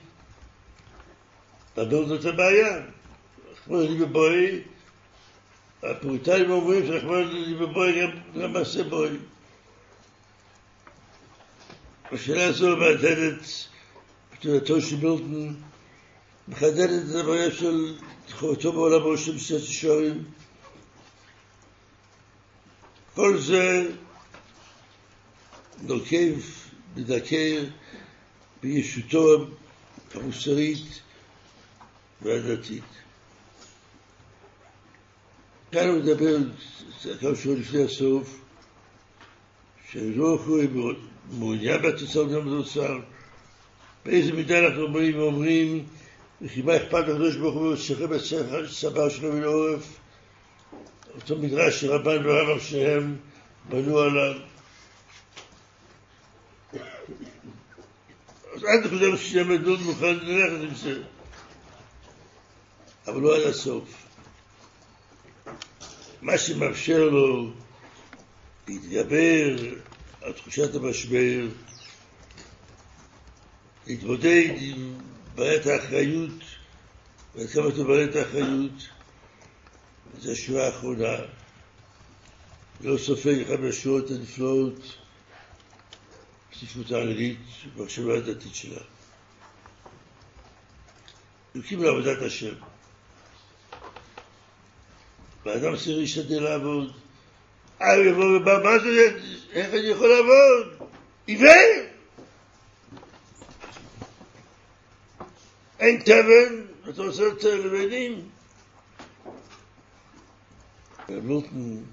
לדון זאת הבעיה. רחמנא ליבא בוי, הפוריטנים אומרים שרחמנא ליבא בוי גם מעשה בוי. השאלה הזו מעדדת בתורתו של מילטון, מחדדת את הבעיה של חובתו בעולמו של מסיעת ישרים. כל זה נוקב, מדכא בישותו המוסרית והדתית. כאן הוא מדבר, כמה שעות לפני הסוף, שהרוח הוא מעוניין בתוצר וגם בתוצר. באיזה מידה אנחנו אומרים ואומרים, וכי מה אכפת לקדוש ברוך הוא שכם את סבר שלו מן העורף? אותו מדרש שרבן ורבם שניהם בנו עליו. אז עד נקודה מסוימת מאוד מוכן ללכת עם זה, אבל לא עד הסוף. מה שמאפשר לו להתגבר על תחושת המשבר, להתמודד עם בעיית האחריות, ועד כמה אתה בעיית האחריות, זו השורה האחרונה. לא סופג אחד מהשורות הנפלאות בספרות האנגלית ובמחשבה הדתית שלה. יוקים לעבודת השם. והאדם צריך להשתדל לעבוד. אה, הוא יבוא ובא, מה זה? איך אני יכול לעבוד? עיוור! אין תבן, אתה רוצה יותר לבנים? מילטון,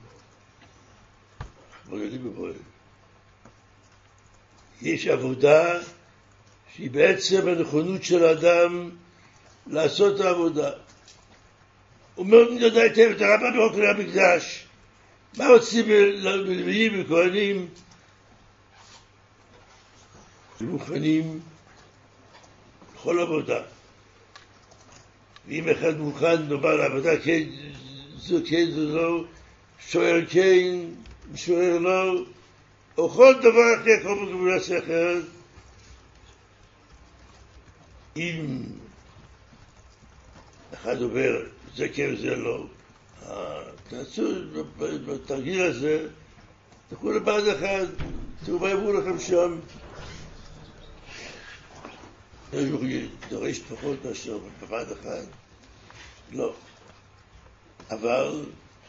מילטון בבוי. יש עבודה שהיא בעצם הנכונות של האדם לעשות את העבודה. הוא מאוד יודע היטב את הרמב"ם בחוק כלי המקדש. מה רוצים ללוויים וכהנים? מוכנים לכל עבודה. ואם אחד מוכן לומר לעבודה כן זו כן זו לא, שוער כן, שוער לא, או כל דבר אחר, כל מגבולציה אחרת, אם אחד אומר זה כן וזה לא, תעשו בתרגיל הזה, תלכו לבד אחד, תראו מה יאמרו לכם שם. דורש פחות מאשר בבד אחד, לא. אבל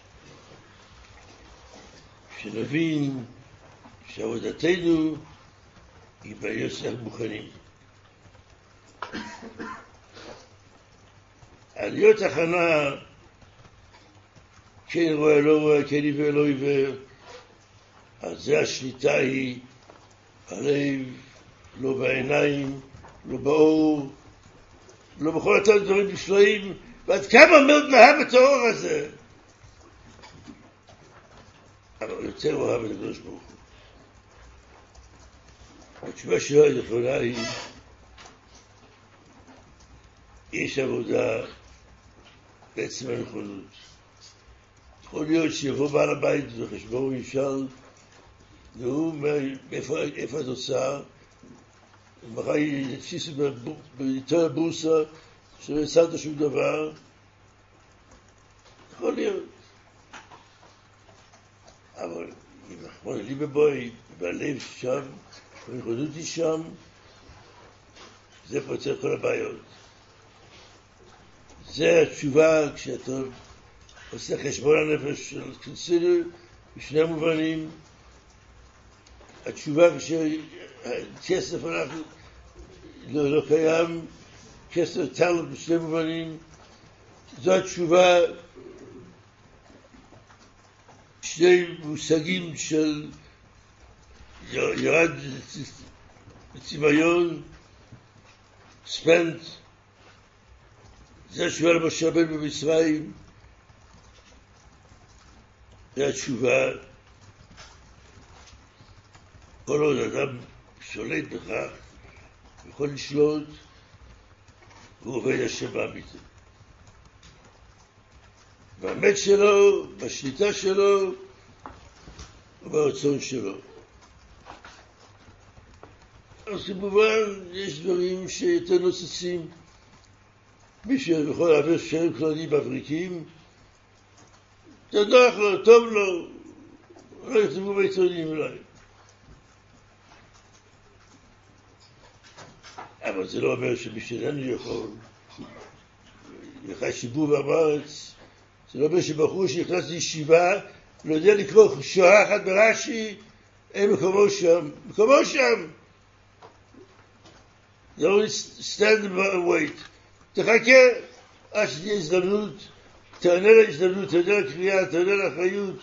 שנבין שעבודתנו היא ביוסף מוכנים. עליות הכנה, כן רואה לא רואה, כן עיוור לא עיוור, אז זה השליטה היא הלב, לא בעיניים, לא באור, לא בכל אותם דברים נפלאים, ועד כמה מאוד מאהב את האור הזה. אבל יותר אוהב את הקדוש ברוך הוא. התשובה שלו הנכונה היא, יש עבודה בעצם הנכונות. יכול להיות שיבוא בעל הבית וחשבון וישאל, נו, איפה את עושה? ומחר יתפיסו ביותר הבורסה שלא יצאת שום דבר. יכול להיות. אבל אם אנחנו לי בבוי, בלב שם, בנכונות היא שם, זה פותר כל הבעיות. זה התשובה כשאתה עושה חשבון הנפש של קונסידר בשני מובנים. התשובה כשכסף אנחנו לא, לא קיים, כסף טל בשני מובנים. זו התשובה שני מושגים של ירד בצביון, ספנט, זה התשובה למשה רבנו במצרים, זה התשובה כל עוד אדם שולט בכך, יכול לשלוט, הוא עובד השם האמיתי. באמת שלו, בשליטה שלו וברצון שלו. אז כמובן יש דברים שיותר נוצצים. מי שיכול להעביר שם כללי מבריקים, זה נוח לו, טוב לו, לא יכתבו בעיתונים אולי. אבל זה לא אומר שמי שאיננו יכול, יחי שיבוב בארץ, זה לא אומר שבחור שנכנס לישיבה, לא יודע לקרוא שורה אחת ברש"י, אין מקומו שם, מקומו שם. זה לא stand and wait. תחכה, עד שתהיה הזדמנות, תענה להזדמנות, תענה לקריאה, תענה לאחריות.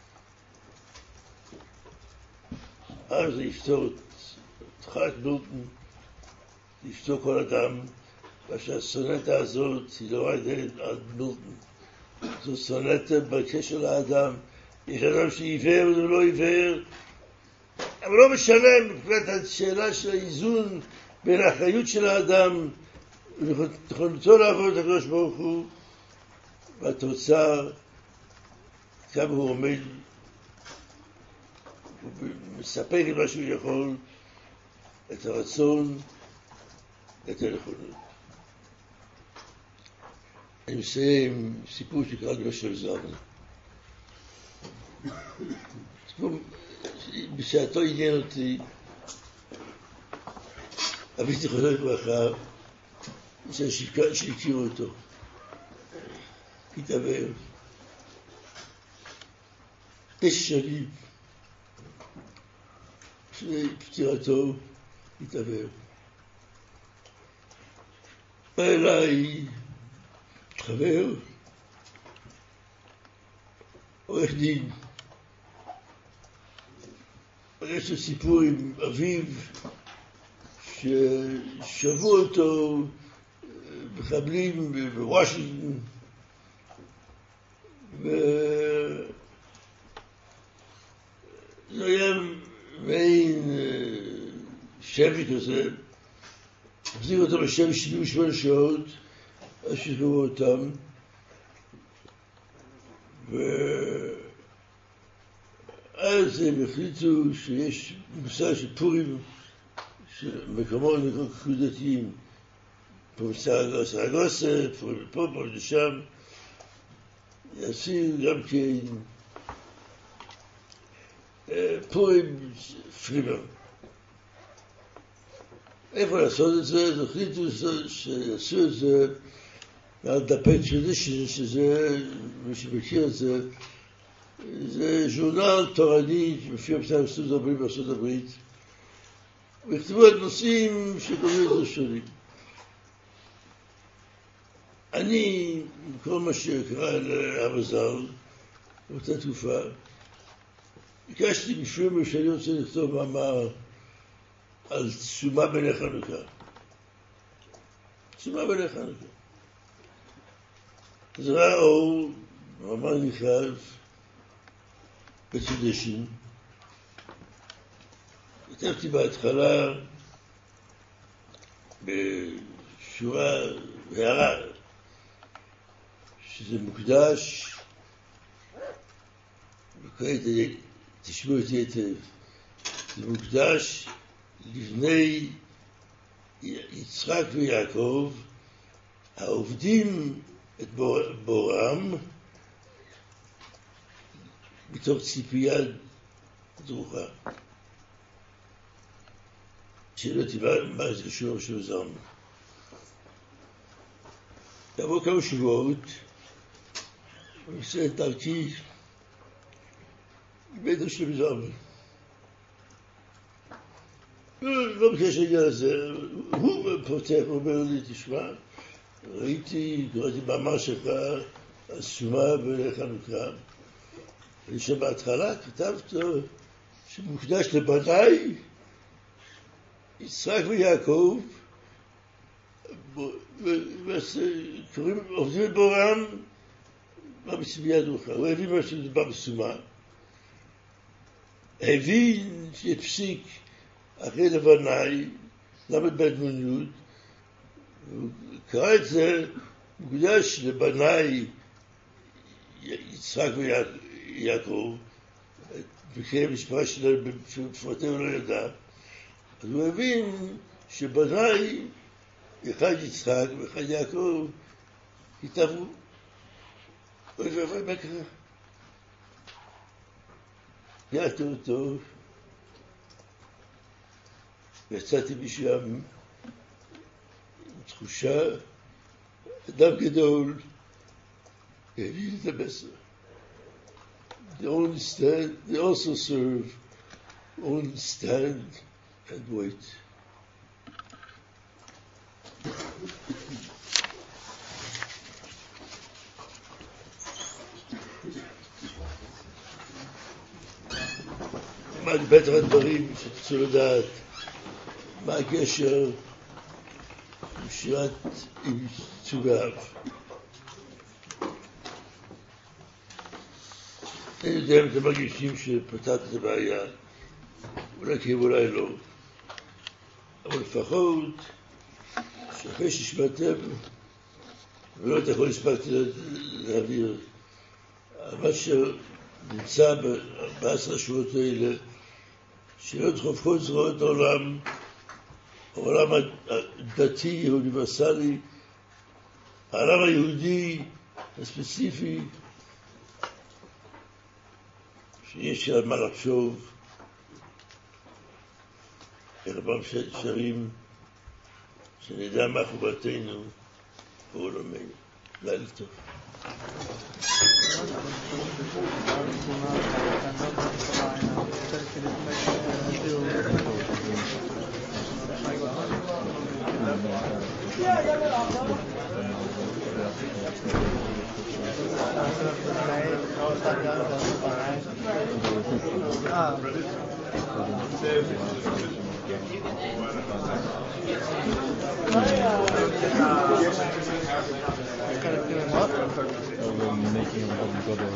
אז זה יפתור את חלק מילטון, יפתור כל אדם, ושהסונטה הזאת היא לא רק על מילטון. זו סונטה בקשר לאדם. יש אדם שעיוור וזה לא עיוור, אבל לא משנה, מבחינת השאלה של האיזון בין האחריות של האדם ונכונתו לעבוד את הקדוש ברוך הוא, והתוצר, כמה הוא עומד, הוא מספק את מה שהוא יכול, את הרצון, את הנכונות. אני מסיים עם סיפור שקראתי בשל זרמן. סיפור בשעתו עניין אותי, אבי זיכרונו לברכה, שהכירו אותו, התעבר. תשע שנים לפני פטירתו התעבר. בא אליי חבר, עורך דין, יש לו סיפור עם אביו ששבו אותו מחבלים בוושינגטון, וזה היה מעין שבי כזה, החזירו אותו לשבי שבעים ושמונה שעות, אז שחררו אותם, ואז הם החליטו שיש מושג של פורים, שמקומות נקודתיים, פורים סרגוסה, פורים פה, פורים לשם, יעשו גם כן פורים פרימר. איפה לעשות את זה? אז החליטו שיעשו את זה מעל דפי טרדישן, שזה, מי שמכיר את זה, זה ז'ורנל תורני שמופיע בשנת ארצות הברית בארצות הברית, וכתבו את נושאים שקוראים לזה שונים. אני, כל מה שקרה לאבא ז"ל, באותה תקופה, ביקשתי בפרימר שאני רוצה לכתוב מאמר על תשומה בני חנוכה. תשומה בני חנוכה. אז ראה אור, מאמר נכתב בטרדישן. כתבתי בהתחלה בשורה, הערה, שזה מוקדש, וכעת תשמעו אותי היטב, זה מוקדש לבני יצחק ויעקב, העובדים את בורם מתוך ציפייה דרוכה. שאלתי מה זה קשור של זרם. יבוא כמה שבועות, הוא עושה את דרכי בית של זרם. לא בקשר לעניין הזה, הוא פותח, הוא אומר לי, תשמע, ראיתי, קראתי מאמר שלך, תשומה בני חנוכה, ושבהתחלה כתבת שמוקדש לבניי, יצחק ויעקב, קוראים, עובדים את בורם, מה בצביעה דרוכה, הוא הבין מה שזה בא בסומה, הבין שפסיק אחרי לבניי, למה בדמוניות, הוא קרא את זה, מוקדש לבניי יצחק ויעקב, בקרב משפחה שלהם, בפרטים לא ידע, אז הוא הבין שבניי, אחד יצחק ואחד יעקב, התאבו. אוי ואבוי, מה קרה? היה טוב טוב. ויצאתי משם עם תחושה, אדם גדול, הבין את המסר. They only stand, they also serve, only stand and wait. מה בטח הדברים שתרצו לדעת, מה הקשר עם שירת עם צוביו. אני יודע אם אתם מרגישים שפתרת את הבעיה, אולי כן ואולי לא, אבל לפחות שאחרי ששמעתם ולא את הכל הספקתי להעביר, מה שנמצא בעשר השבועות האלה, שלא דחופות זרועות העולם, העולם הדתי, האוניברסלי, העולם היהודי הספציפי, שיש על מה לחשוב, איך פעם שרים, שנדע מה חובתנו ועולמנו. לילה טוב. Ah. Kind of doing what? Making him go to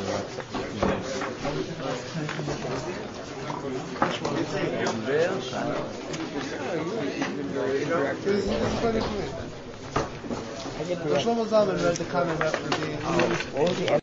Shlomo Zalman read the comment after the